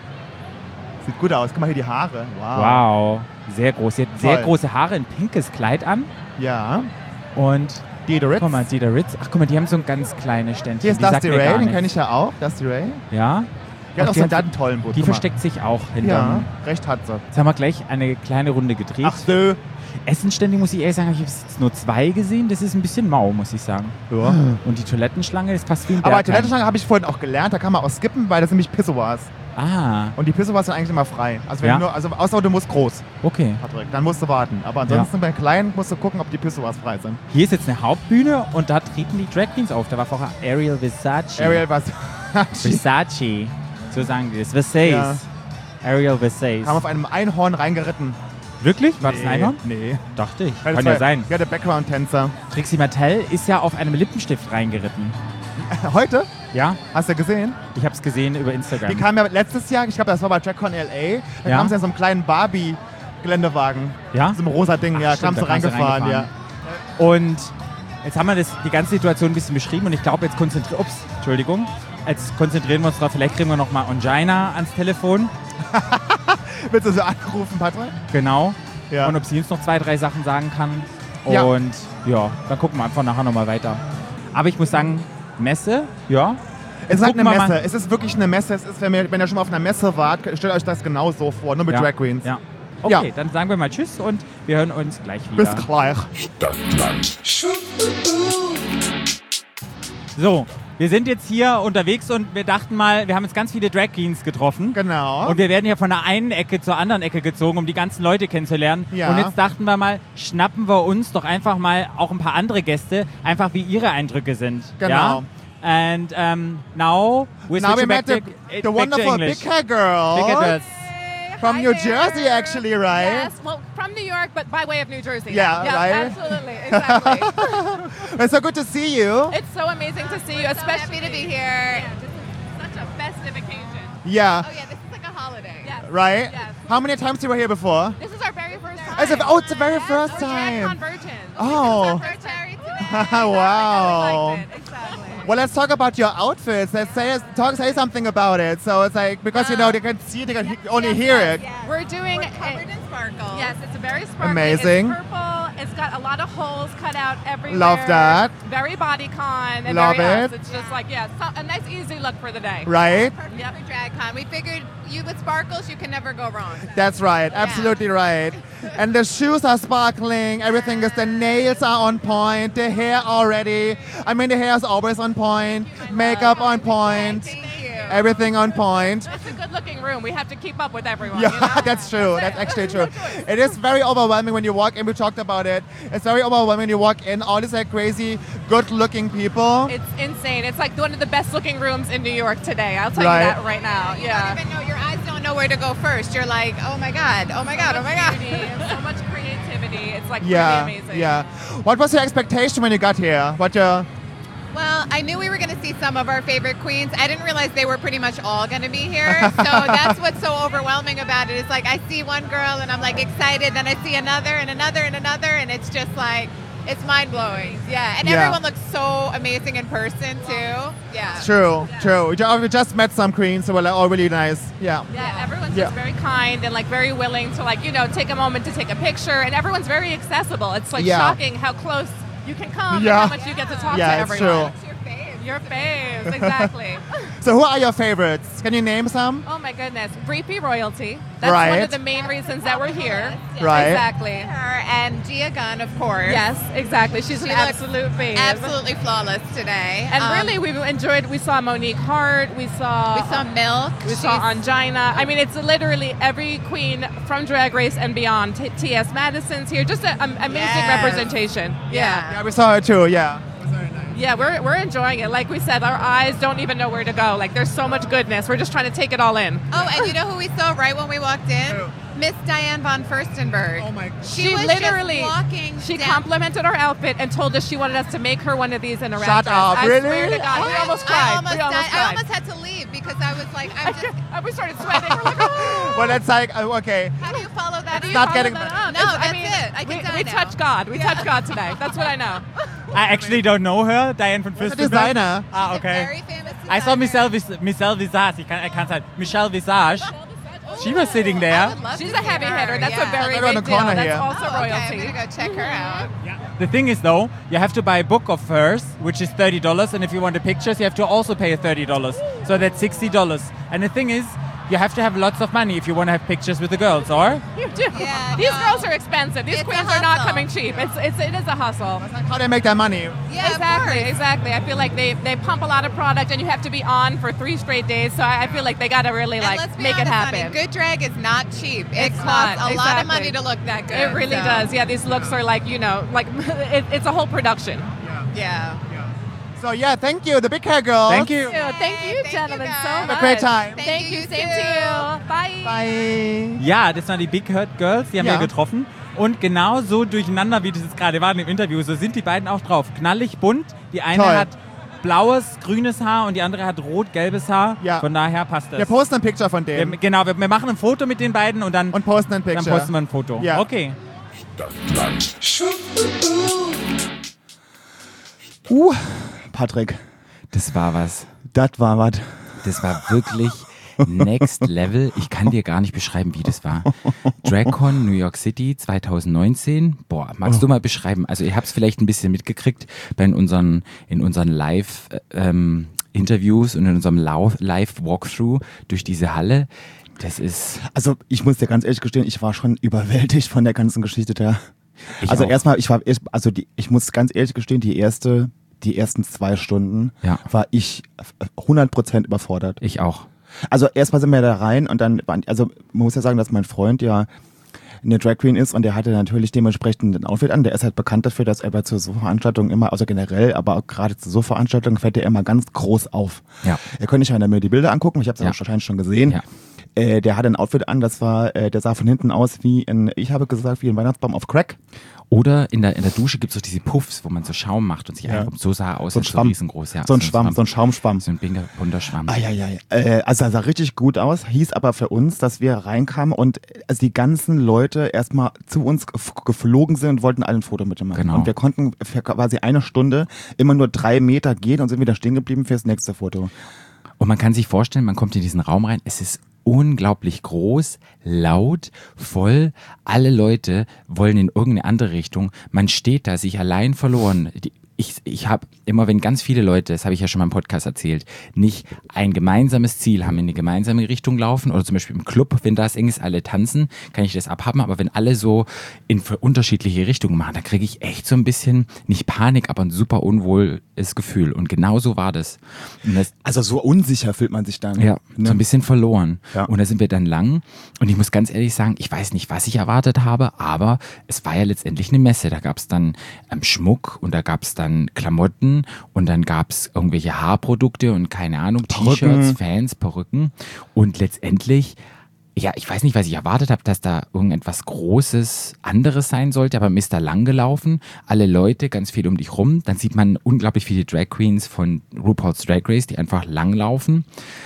Sieht gut aus. Guck mal hier die Haare. Wow. Wow, sehr groß. Sie hat sehr Toll. große Haare, ein pinkes Kleid an. Ja. Und Dieter Ritz. guck mal, Dieter Ritz. Ach, guck mal, die haben so ein ganz kleines Ständchen. Hier ist Die sagt Dusty mir gar Ray, den nichts. kenne ich ja auch. Dusty Ray. Ja. Die hat Ach, auch die so hat- einen einen tollen Boot. Die Guck mal. versteckt sich auch Ja, hinterm. recht hat sie. Jetzt haben wir gleich eine kleine Runde gedreht. Ach so. Essenstände, muss ich ehrlich sagen, habe ich jetzt nur zwei gesehen. Das ist ein bisschen mau, muss ich sagen. Ja. Und die Toilettenschlange, das passt wie ein Aber Bergheim. Toilettenschlange habe ich vorhin auch gelernt, da kann man auch skippen, weil das nämlich Pissoirs. Ah, Und die Pissoirs sind eigentlich immer frei. Also, wenn Ja. du nur, also außer du musst groß, okay. Patrick, dann musst du warten. Aber ansonsten bei kleinen musst du gucken, ob die Pissoirs frei sind. Hier ist jetzt eine Hauptbühne und da treten die Drag Queens auf. Da war vorher Ariel Versace. Ariel, was? Versace. So sagen die das. Versace. Ja. Ariel Versace. Kam auf einem Einhorn reingeritten. Wirklich? War das ein Einhorn? Nee. Dachte ich. das Kann war- ja sein. Ja, der Background-Tänzer. Trixie Mattel ist ja auf einem Lippenstift reingeritten. Heute? Ja, Hast du gesehen? ich habe es gesehen über Instagram. Die kam ja letztes Jahr, ich glaube, das war bei DragCon L A. Da Ja. kam sie in so einem kleinen Barbie-Geländewagen. Ja? So einem rosa Ding, Ach, ja. stimmt, kam sie da kam sie reingefahren, reingefahren. ja. Und jetzt haben wir das, die ganze Situation ein bisschen beschrieben und ich glaube, jetzt konzentrieren ups, Entschuldigung. Jetzt konzentrieren wir uns drauf. Vielleicht kriegen wir noch mal Ongina ans Telefon. Willst du so anrufen, Patrick? Genau. Ja. Und ob sie uns noch zwei, drei Sachen sagen kann. Ja. Und ja, dann gucken wir einfach nachher nochmal weiter. Aber ich muss sagen, Messe, ja. Es ist halt Gucken eine wir mal. Messe. Es ist wirklich eine Messe. Es ist, wenn ihr, wenn ihr schon mal auf einer Messe wart, stellt euch das genau so vor. Nur mit ja. Drag Queens. Ja. Okay, Ja. dann sagen wir mal Tschüss und wir hören uns gleich wieder. Bis gleich. Stadtland. So, wir sind jetzt hier unterwegs und wir dachten mal, wir haben jetzt ganz viele Drag Queens getroffen. Genau. Und wir werden ja von der einen Ecke zur anderen Ecke gezogen, um die ganzen Leute kennenzulernen. Ja. Und jetzt dachten wir mal, schnappen wir uns doch einfach mal auch ein paar andere Gäste, einfach wie ihre Eindrücke sind. Genau. Ja? And um, now we're Now we switching back met the, to, the back to wonderful English. big hair girl. Big hair girls. From Hi New there. Jersey, actually, right? Yes, well, from New York, but by way of New Jersey. Yeah, yeah, right? absolutely, exactly. It's so good to see you. It's so amazing to see you, especially happy to be here. Yeah, this is such a festive occasion. Yeah, Oh yeah, this is like a holiday. Yes. right? Yes. How many times you were here before? This is our very first time. It's a- oh, it's the very Yes, first we're drag time. convergents. Oh. We're married today. Wow. Exactly, exactly. Well, let's talk about your outfits. Let's say talk, say something about it. So it's like because you know they can see, they can he- only hear it. We're doing We're covered in sparkles. Yes, it's a very sparkly. Amazing. It's purple. It's got a lot of holes cut out everywhere. Love that. Very bodycon. And Love very us. it. It's just like, yeah, so, a nice easy look for the day. Right? Perfect Yep. for DragCon. We figured you with sparkles, you can never go wrong. That's right. Absolutely right. And the shoes are sparkling. Everything is. The nails are on point. The hair already. I mean, the hair is always on point. Makeup on point. Thank you. Everything on point. It's a good-looking room. We have to keep up with everyone. Yeah, you know? that's true. That's actually true. It is very overwhelming when you walk in. We talked about it. It's very overwhelming when you walk in. All these like crazy, good-looking people. It's insane. It's like one of the best-looking rooms in New York today. I'll tell Right. you that right now. You Yeah. don't even know, your eyes don't know where to go first. You're like, oh my God, oh my God, oh my God. Beauty and so much creativity. It's like Yeah, really amazing. yeah. What was your expectation when you got here? What your Well, I knew we were going to see some of our favorite queens. I didn't realize they were pretty much all going to be here. So that's what's so overwhelming about it. It's like I see one girl and I'm like excited, then I see another and another and another, and it's just like, it's mind blowing. Yeah. And Yeah. everyone looks so amazing in person too. Yeah. True, true. We ju- we just met some queens who were like all really nice. Yeah. Yeah, everyone's Yeah. just very kind and like very willing to like, you know, take a moment to take a picture, and everyone's very accessible. It's like Yeah. shocking how close you can come Yeah. and how much you get to talk Yeah, to it's everyone. true. What's your fave? Your face, exactly. So who are your favorites? Can you name some? Oh my goodness. Breepy Royalty. That's Right. one of the main reasons that we're here. Right. Exactly. Her and Gia Gunn, of course. Yes, exactly. She's She an looks absolute babe. Absolutely flawless today. And Um, really, we've enjoyed. We saw Monique Hart. We saw. we saw Milk. We She's- saw Angina. I mean, it's literally every queen from Drag Race and beyond. T- T.S. Madison's here. Just an amazing Yes. representation. Yeah. Yeah, we saw her too, yeah. Yeah, we're, we're enjoying it. Like we said, our eyes don't even know where to go. Like, there's so much goodness. We're just trying to take it all in. Oh, and you know who we saw right when we walked in? Miss Diane von Furstenberg. Oh my She, She was literally, just walking she down. complimented our outfit and told us she wanted us to make her one of these in a wrap Shut dress. up, I really? swear to God, we I- almost I cried. almost we almost died. cried. I almost had to leave because I was like, I'm just. And we started sweating. We're like, oh. Well, it's like, uh, okay. How do you follow that? Do you not follow getting that better. up? No, It's- that's I mean, it. I can we, die we now. touched God. We touched God today. That's what I know. I actually don't know her, Diane von She's a Furstenberg. designer. Ah, She's a okay. very famous I saw designer. Michelle, Vis- Michelle Visage. Ich kann, I can't say Michelle Visage. She was sitting I there. would love She's to a see heavy her, hitter. That's yeah. a very Right around big the deal. corner That's here. also Oh, okay. I'm royalty. gonna go check her out. The thing is, though, you have to buy a book of hers, which is thirty dollars, and if you want the pictures, you have to also pay thirty dollars. So that's sixty dollars. And the thing is, you have to have lots of money if you want to have pictures with the girls, or? You do. Yeah, These no. girls are expensive. These It's a queens are not hustle. coming cheap. It's, it's it is a hustle. How do they make that money? Yeah, exactly, of course. exactly. I feel like they, they pump a lot of product, and you have to be on for three straight days. So I, I feel like they got to really And like let's be make honest, it happen. honey, good drag is not cheap. It It's costs not, a lot of exactly. money to look that good. It really so, does. Yeah, these looks are like, you know, like it, it's a whole production. Yeah. So yeah, thank you, the big hair girls. Thank you. Thank you, Thank you, gentlemen, guys. so Have much. a great time. Thank Thank you, you, you same too. to you. Bye. Bye. Ja, das waren die Big Hurt Girls, die haben Ja. wir getroffen. Und genau so durcheinander, wie das jetzt gerade war im Interview, so sind die beiden auch drauf. Knallig bunt. Die eine Toll. hat blaues, grünes Haar und die andere hat rot-gelbes Haar. Ja. Von daher passt das. Wir posten ein Picture von wir, denen genau, wir, wir machen ein Foto mit den beiden und dann, und posten ein dann Picture. posten wir ein Foto. Ja. Okay. Stadtland. Uh, Patrick, Das war was. das war was. Das war wirklich next level. Ich kann dir gar nicht beschreiben, wie das war. DragCon New York City zwanzig neunzehn. Boah, magst du mal beschreiben? Also ihr habt es vielleicht ein bisschen mitgekriegt bei in unseren, in unseren Live ähm, Interviews und in unserem Lau- Live Walkthrough durch diese Halle. Das ist Also ich muss dir ganz ehrlich gestehen, ich war schon überwältigt von der ganzen Geschichte da. Ich Also auch. erstmal, ich war erst, also die, ich muss ganz ehrlich gestehen, die erste, die ersten zwei Stunden Ja. war ich hundert Prozent überfordert. ich auch. Also erstmal sind wir da rein und dann, waren, also man muss ja sagen, dass mein Freund ja eine Drag Queen ist und der hatte natürlich dementsprechend ein Outfit an. Der ist halt bekannt dafür, dass er bei zu so Veranstaltungen immer, also generell, aber auch gerade zu so Veranstaltungen fällt er immer ganz groß auf. Ja. Ihr könnt euch ja mir die Bilder angucken, ich habe es Ja. ja. wahrscheinlich schon gesehen. Ja. Äh, der hatte ein Outfit an, das war, äh, der sah von hinten aus wie ein, ich habe gesagt, wie ein Weihnachtsbaum auf Crack. Oder in der, in der Dusche gibt es auch diese Puffs, wo man so Schaum macht und sich Ja. einpumpt. So sah er aus, So ein als Schwamm. riesengroß. Ja, So ein Schwamm, so ein Schaumschwamm. So ein binker, bunter Schwamm. Ah, ja, ja, ja. Äh, also er sah richtig gut aus, hieß aber für uns, dass wir reinkamen und äh, also die ganzen Leute erstmal zu uns gef- geflogen sind und wollten alle ein Foto mit ihm machen. Genau. Und wir konnten für quasi eine Stunde immer nur drei Meter gehen und sind wieder stehen geblieben fürs nächste Foto. Und man kann sich vorstellen, man kommt in diesen Raum rein, es ist unglaublich groß, laut, voll. Alle Leute wollen in irgendeine andere Richtung. Man steht da, sich allein verloren. Die, ich ich habe immer, wenn ganz viele Leute, das habe ich ja schon mal im Podcast erzählt, nicht ein gemeinsames Ziel haben, in eine gemeinsame Richtung laufen oder zum Beispiel im Club, wenn das eng ist, alle tanzen, kann ich das abhaben. Aber wenn alle so in für unterschiedliche Richtungen machen, da kriege ich echt so ein bisschen, nicht Panik, aber ein super unwohles Gefühl. Und genau so war das. Und das Also so unsicher fühlt man sich dann. ja, ne? so ein bisschen verloren. Ja. Und da sind wir dann lang. Und ich muss ganz ehrlich sagen, ich weiß nicht, was ich erwartet habe, aber es war ja letztendlich eine Messe. Da gab es dann ähm, Schmuck und da gab es dann Klamotten und dann gab es irgendwelche Haarprodukte und keine Ahnung, Perücken. T-Shirts, Fans, Perücken. Und letztendlich, ja, ich weiß nicht, was ich erwartet habe, dass da irgendetwas Großes, anderes sein sollte, aber mir ist da lang gelaufen, alle Leute, ganz viel um dich rum, dann sieht man unglaublich viele Drag Queens von RuPaul's Drag Race, die einfach lang laufen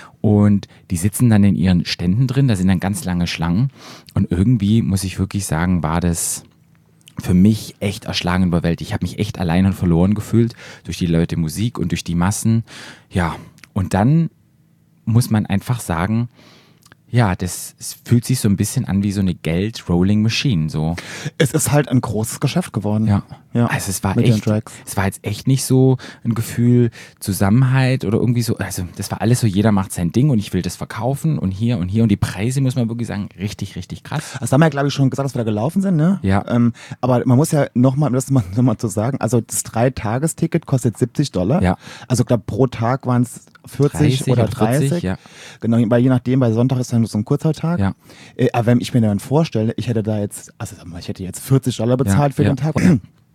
und die sitzen dann in ihren Ständen drin, da sind dann ganz lange Schlangen und irgendwie, muss ich wirklich sagen, war das für mich echt erschlagen überwältigt. Ich habe mich echt allein und verloren gefühlt durch die Leute, Musik und durch die Massen, ja, und dann muss man einfach sagen, ja, das es fühlt sich so ein bisschen an wie so eine Geld-Rolling-Machine. So. Es ist halt ein großes Geschäft geworden. Ja. ja. Also es war Mit den echt, Drags. es war jetzt echt nicht so ein Gefühl Zusammenhalt oder irgendwie so, also das war alles so, jeder macht sein Ding und ich will das verkaufen und hier und hier und die Preise, muss man wirklich sagen, richtig, richtig krass. Das haben wir ja, glaube ich, schon gesagt, dass wir da gelaufen sind, ne? Ja. Ähm, aber man muss ja nochmal, um das mal, noch mal zu sagen, also das Drei-Tages-Ticket kostet siebzig Dollar. Ja. Also ich glaube, pro Tag waren es vierzig dreißig oder oder vierzig, dreißig. ja. Genau, weil je nachdem, bei Sonntag ist dann so ein kurzer Tag. Ja. Äh, aber wenn ich mir dann vorstelle, ich hätte da jetzt, also sag mal, ich hätte jetzt vierzig Dollar bezahlt Ja, für ja, den Tag. ja.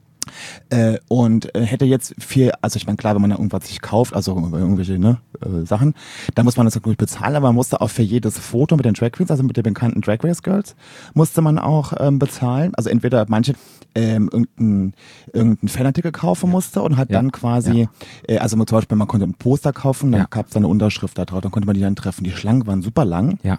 Äh, und äh, hätte jetzt viel, also ich meine, klar, wenn man da irgendwas sich kauft, also irgendwelche ne, äh, Sachen, dann muss man das natürlich bezahlen, aber man musste auch für jedes Foto mit den Drag Queens, also mit den bekannten Drag Race Girls, musste man auch ähm, bezahlen. Also entweder manche ähm, irgendein, irgendein Fanartikel kaufen musste und hat Ja. dann quasi, Ja. äh, also zum Beispiel, man konnte ein Poster kaufen, dann Ja. gab es da eine Unterschrift da drauf, dann konnte man die dann treffen. Die Schlangen waren super lang. Ja.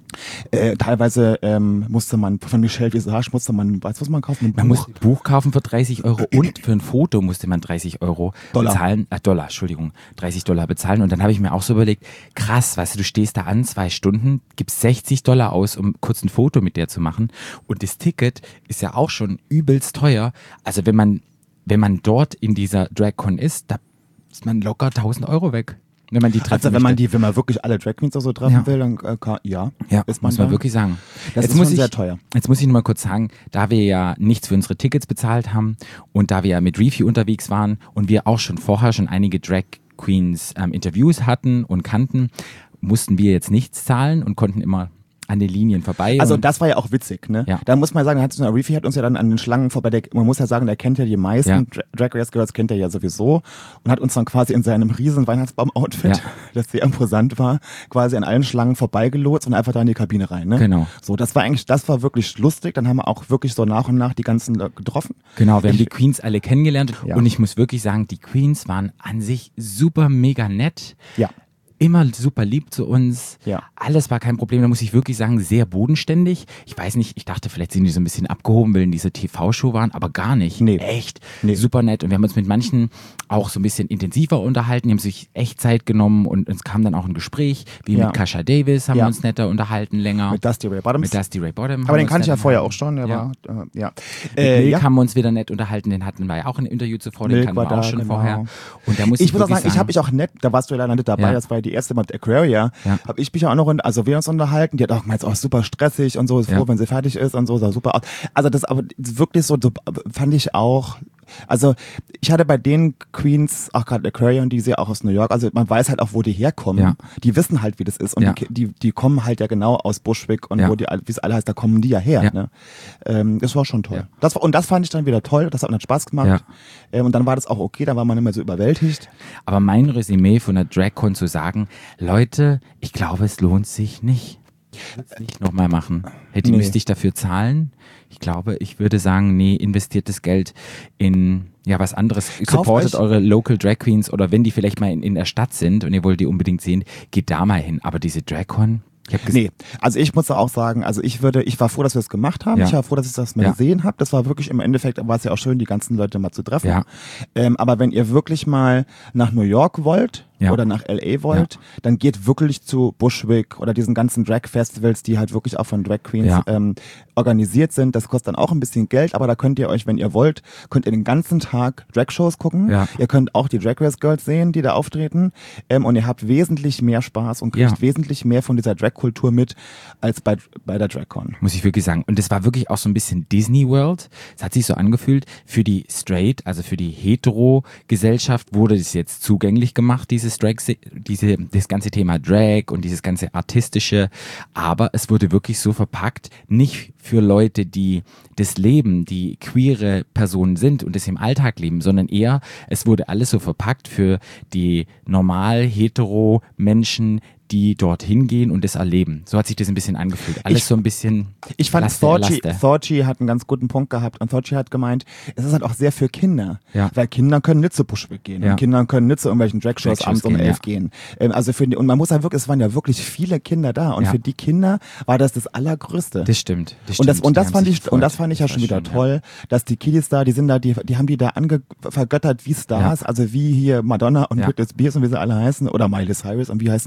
Äh, teilweise ähm, musste man, von Michelle Visage musste man, weißt du, was man kaufen? Ein Man Buch. musste ein Buch kaufen für dreißig Euro und für ein Foto musste man dreißig Euro Dollar. bezahlen. Äh, Dollar, Entschuldigung, dreißig Dollar bezahlen. Und dann habe ich mir auch so überlegt, krass, weißt du, du stehst da an, zwei Stunden, gibst sechzig Dollar aus, um kurz ein Foto mit der zu machen. Und das Ticket ist ja auch schon übelst teuer. Also wenn man, wenn man dort in dieser DragCon ist, da ist man locker tausend Euro weg. Wenn man die treffen Also wenn man möchte. die, wenn man wirklich alle Drag Queens auch so treffen Ja. will, dann äh, kann, ja, Ja, ist man muss man da. wirklich sagen. Das jetzt ist muss schon ich, sehr teuer. Jetzt muss ich nur mal kurz sagen, da wir ja nichts für unsere Tickets bezahlt haben und da wir ja mit Reefy unterwegs waren und wir auch schon vorher schon einige Drag Queens ähm, Interviews hatten und kannten, mussten wir jetzt nichts zahlen und konnten immer an den Linien vorbei. Also und das war ja auch witzig, ne? Ja. Da muss man sagen, hat Reefy hat uns ja dann an den Schlangen vorbei, der, man muss ja sagen, der kennt ja die meisten Ja. Dra- Drag Race Girls, kennt er ja sowieso und hat uns dann quasi in seinem riesen Weihnachtsbaum-Outfit, Ja. das sehr imposant war, quasi an allen Schlangen vorbeigelotst und einfach da in die Kabine rein, ne? Genau. So, das war eigentlich, das war wirklich lustig, dann haben wir auch wirklich so nach und nach die ganzen Leute getroffen. Genau, wir haben Ich- die Queens alle kennengelernt Ja. und ich muss wirklich sagen, die Queens waren an sich super mega nett. Ja. Immer super lieb zu uns. Ja. Alles war kein Problem. Da muss ich wirklich sagen, sehr bodenständig. Ich weiß nicht, ich dachte, vielleicht sind die so ein bisschen abgehoben, weil diese T V-Show waren, aber gar nicht. Nee. Echt. Nee. Super nett. Und wir haben uns mit manchen auch so ein bisschen intensiver unterhalten. Die haben sich echt Zeit genommen und es kam dann auch ein Gespräch, wie Ja. mit Kasha Davis haben Ja. wir uns netter unterhalten länger. Mit Dusty Ray Bottoms. Mit Dusty Ray Bottom. Aber haben den wir kannte uns ich ja nett vorher auch unterhalten. schon, der Ja. war, äh, ja. Mit Äh, Milk ja. haben wir uns wieder nett unterhalten, den hatten wir ja auch in einem Interview zuvor, den Milk kannten war wir auch da, schon genau. vorher. Und da muss ich, Ich muss auch wirklich sagen, ich habe mich auch nett, da warst du ja leider nicht dabei, Ja. das war ja die erste mit Aquaria, Ja. habe ich mich ja auch noch, also wir uns unterhalten, die hat auch gemeint, oh, super stressig und so, ist Ja. froh, wenn sie fertig ist und so, sah super aus. Also das aber wirklich so, so fand ich auch, also ich hatte bei den Queens, auch gerade Aquarium, die sind ja auch aus New York, also man weiß halt auch, wo die herkommen. Ja. Die wissen halt, wie das ist und Ja. die, die, die kommen halt ja genau aus Bushwick und Ja. wo die, wie es alle heißt, da kommen die ja her. Ja. Ne? Ähm, das war schon toll. Ja. Das war, und das fand ich dann wieder toll, das hat dann Spaß gemacht. Ja. Ähm, und dann war das auch okay, dann war man nicht mehr so überwältigt. Aber mein Resümee von der DragCon zu sagen, Leute, ich glaube, es lohnt sich nicht. Ich würde es nicht nochmal machen. Hätte, Nee. müsste ich dafür zahlen? Ich glaube, ich würde sagen, nee, investiert das Geld in ja was anderes. Kauft Supportet euch- eure Local Drag Queens oder wenn die vielleicht mal in, in der Stadt sind und ihr wollt die unbedingt sehen, geht da mal hin. Aber diese DragCon, ich habe Nee, also ich muss auch sagen, also ich würde, ich war froh, dass wir das gemacht haben. Ja. Ich war froh, dass ich das mal Ja. gesehen habe. Das war wirklich im Endeffekt, war es ja auch schön, die ganzen Leute mal zu treffen. Ja. Ähm, aber wenn ihr wirklich mal nach New York wollt Ja. oder nach L A wollt, dann geht wirklich zu Bushwick oder diesen ganzen Drag-Festivals, die halt wirklich auch von Drag Queens Ja. ähm, organisiert sind. Das kostet dann auch ein bisschen Geld, aber da könnt ihr euch, wenn ihr wollt, könnt ihr den ganzen Tag Drag-Shows gucken. Ja. Ihr könnt auch die Drag Race Girls sehen, die da auftreten. Ähm, und ihr habt wesentlich mehr Spaß und kriegt Ja. wesentlich mehr von dieser Drag-Kultur mit als bei, bei der DragCon. muss ich wirklich sagen. Und es war wirklich auch so ein bisschen Disney World. Es hat sich so angefühlt, für die Straight, also für die Hetero-Gesellschaft wurde es jetzt zugänglich gemacht, dieses Drag, diese, das ganze Thema Drag und dieses ganze Artistische. Aber es wurde wirklich so verpackt, nicht für Leute, die das leben, die queere Personen sind und das im Alltag leben, sondern eher, es wurde alles so verpackt für die normal hetero Menschen, die dorthin gehen und das erleben. So hat sich das ein bisschen angefühlt. Alles Ich- so ein bisschen Ich fand, Laste, Thorgy, Laste. Thorgy hat einen ganz guten Punkt gehabt und Thorgy hat gemeint, es ist halt auch sehr für Kinder. Ja. Weil Kinder können nicht zu Bushwick gehen Ja. und Kinder können nicht zu irgendwelchen Drag-Shows Drag-Shows abends um gehen, elf ja. gehen. Ähm, also für die, und man muss halt wirklich, es waren ja wirklich viele Kinder da und Ja. für die Kinder war das das Allergrößte. Das stimmt. Das und das, stimmt. und Die das haben fand sich ich, gefreut. und das fand ich ja Das schon war wieder schön, toll, dass die Kiddies da, die sind da, die, die haben die da ange, vergöttert wie Stars, also wie hier Madonna und Ja. Britney Spears und wie sie alle heißen, oder Miley Cyrus und wie heißen die Ja. ganzen Jungs.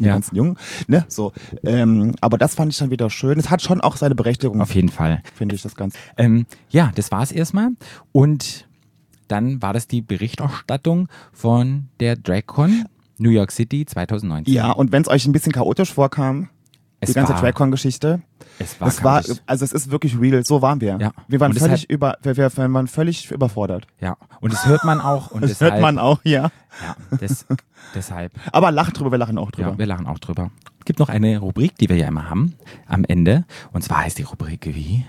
jung, ne, so. Ähm, aber das fand ich dann wieder schön. Es hat schon auch seine Berechtigung. Auf jeden Fall. Finde ich das Ganze. Ähm, ja, das war's erstmal. Und dann war das die Berichterstattung von der DragCon New York City zwanzig neunzehn. Ja, und wenn es euch ein bisschen chaotisch vorkam, Es die ganze war- DragCon-Geschichte, Es war, es war, chaotisch. also es ist wirklich real, so waren wir. Ja. Wir waren Und völlig deshalb- über, wir, wir, wir waren völlig überfordert. Ja, und das hört man auch. Und Das deshalb, hört man auch, ja. Ja, das, deshalb. Aber lachen drüber, wir lachen auch drüber. Ja, wir lachen auch drüber. Es gibt noch eine Rubrik, die wir ja immer haben am Ende. Und zwar heißt die Rubrik wie?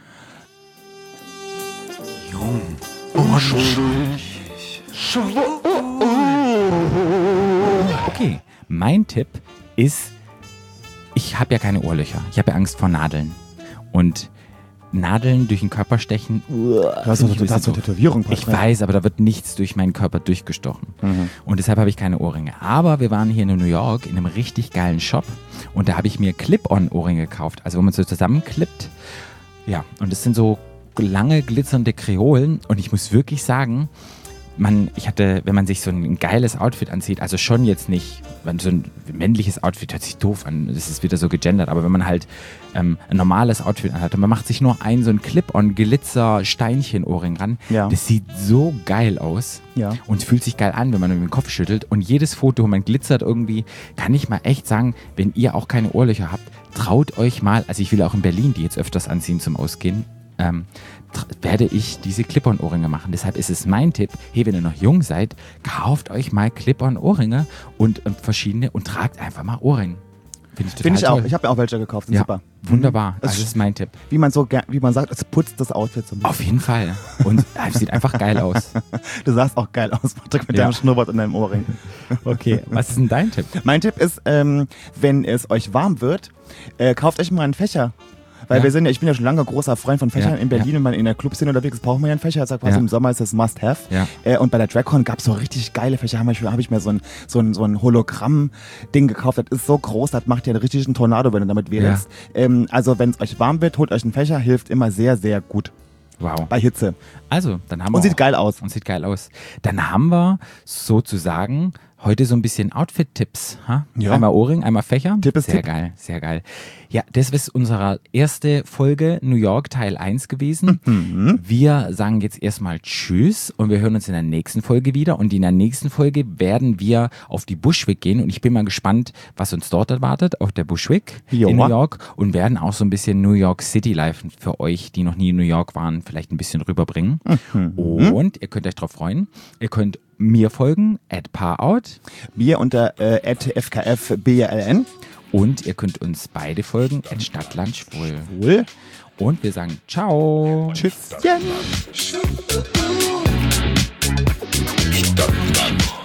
Jung. Okay, mein Tipp ist, ich habe ja keine Ohrlöcher. Ich habe ja Angst vor Nadeln. Und Nadeln durch den Körper stechen. Du hast so eine Tätowierung. Ich weiß, aber da wird nichts durch meinen Körper durchgestochen. Mhm. Und deshalb habe ich keine Ohrringe. Aber wir waren hier in New York in einem richtig geilen Shop und da habe ich mir Clip-on-Ohrringe gekauft. Also wo man so zusammenklippt. Ja, und das sind so lange glitzernde Kreolen und ich muss wirklich sagen, man, ich hatte, wenn man sich so ein geiles Outfit anzieht, also schon jetzt nicht, wenn so ein männliches Outfit hört sich doof an, das ist wieder so gegendert, aber wenn man halt ähm, ein normales Outfit anhat und man macht sich nur ein so ein Clip-on-Glitzer-Steinchen-Ohrring ran, Ja. das sieht so geil aus Ja. und fühlt sich geil an, wenn man mit dem Kopf schüttelt und jedes Foto, wo man glitzert irgendwie, kann ich mal echt sagen, wenn ihr auch keine Ohrlöcher habt, traut euch mal, also ich will auch in Berlin die jetzt öfters anziehen zum Ausgehen, ähm, tr- werde ich diese Clip-on-Ohrringe machen. Deshalb ist es mein Tipp, hey, wenn ihr noch jung seid, kauft euch mal Clip-on-Ohrringe und ähm, verschiedene und tragt einfach mal Ohrringe. Finde ich total Finde ich auch. toll. Ich habe mir auch welche gekauft. Sind Ja, super. wunderbar. Das Also das ist mein Tipp. Wie man so, ger- wie man sagt, es putzt das Outfit so ein bisschen. Auf jeden Fall. Und es sieht einfach geil aus. Du sahst auch geil aus, Patrick, mit Ja. deinem Schnurrbart und deinem Ohrring. Okay, was ist denn dein Tipp? Mein Tipp ist, ähm, wenn es euch warm wird, äh, kauft euch mal einen Fächer. Weil Ja. wir sind ja, ich bin ja schon lange großer Freund von Fächern Ja, in Berlin, ja. wenn man in der Clubszene unterwegs ist, braucht man ja einen Fächer. Also quasi Ja. im Sommer ist das Must-Have. Ja. Äh, und bei der DragCon gab es so richtig geile Fächer. Habe ich, hab ich mir so ein, so ein, so ein Hologramm-Ding gekauft. Das ist so groß, das macht ja einen richtigen Tornado, wenn du damit wedelst. Ähm, also wenn es euch warm wird, holt euch einen Fächer, hilft immer sehr, sehr gut Wow. bei Hitze. Also, dann haben wir Und sieht auch- geil aus. Und sieht geil aus. Dann haben wir sozusagen heute so ein bisschen Outfit-Tipps. Ha? Ja. Einmal Ohrring, einmal Fächer. Tipp ist sehr Tipp. geil, sehr geil. Ja, das ist unsere erste Folge New York Teil eins gewesen. Mhm. Wir sagen jetzt erstmal Tschüss und wir hören uns in der nächsten Folge wieder. Und in der nächsten Folge werden wir auf die Bushwick gehen und ich bin mal gespannt, was uns dort erwartet, auf der Bushwick Joa. in New York und werden auch so ein bisschen New York City Life für euch, die noch nie in New York waren, vielleicht ein bisschen rüberbringen. Und ihr könnt euch drauf freuen. Ihr könnt mir folgen, at Parout. Wir unter äh, at F K F B L N. Und ihr könnt uns beide folgen, at Stadtland Schwul. Wohl. Und wir sagen Ciao. Tschüss. Stadtland.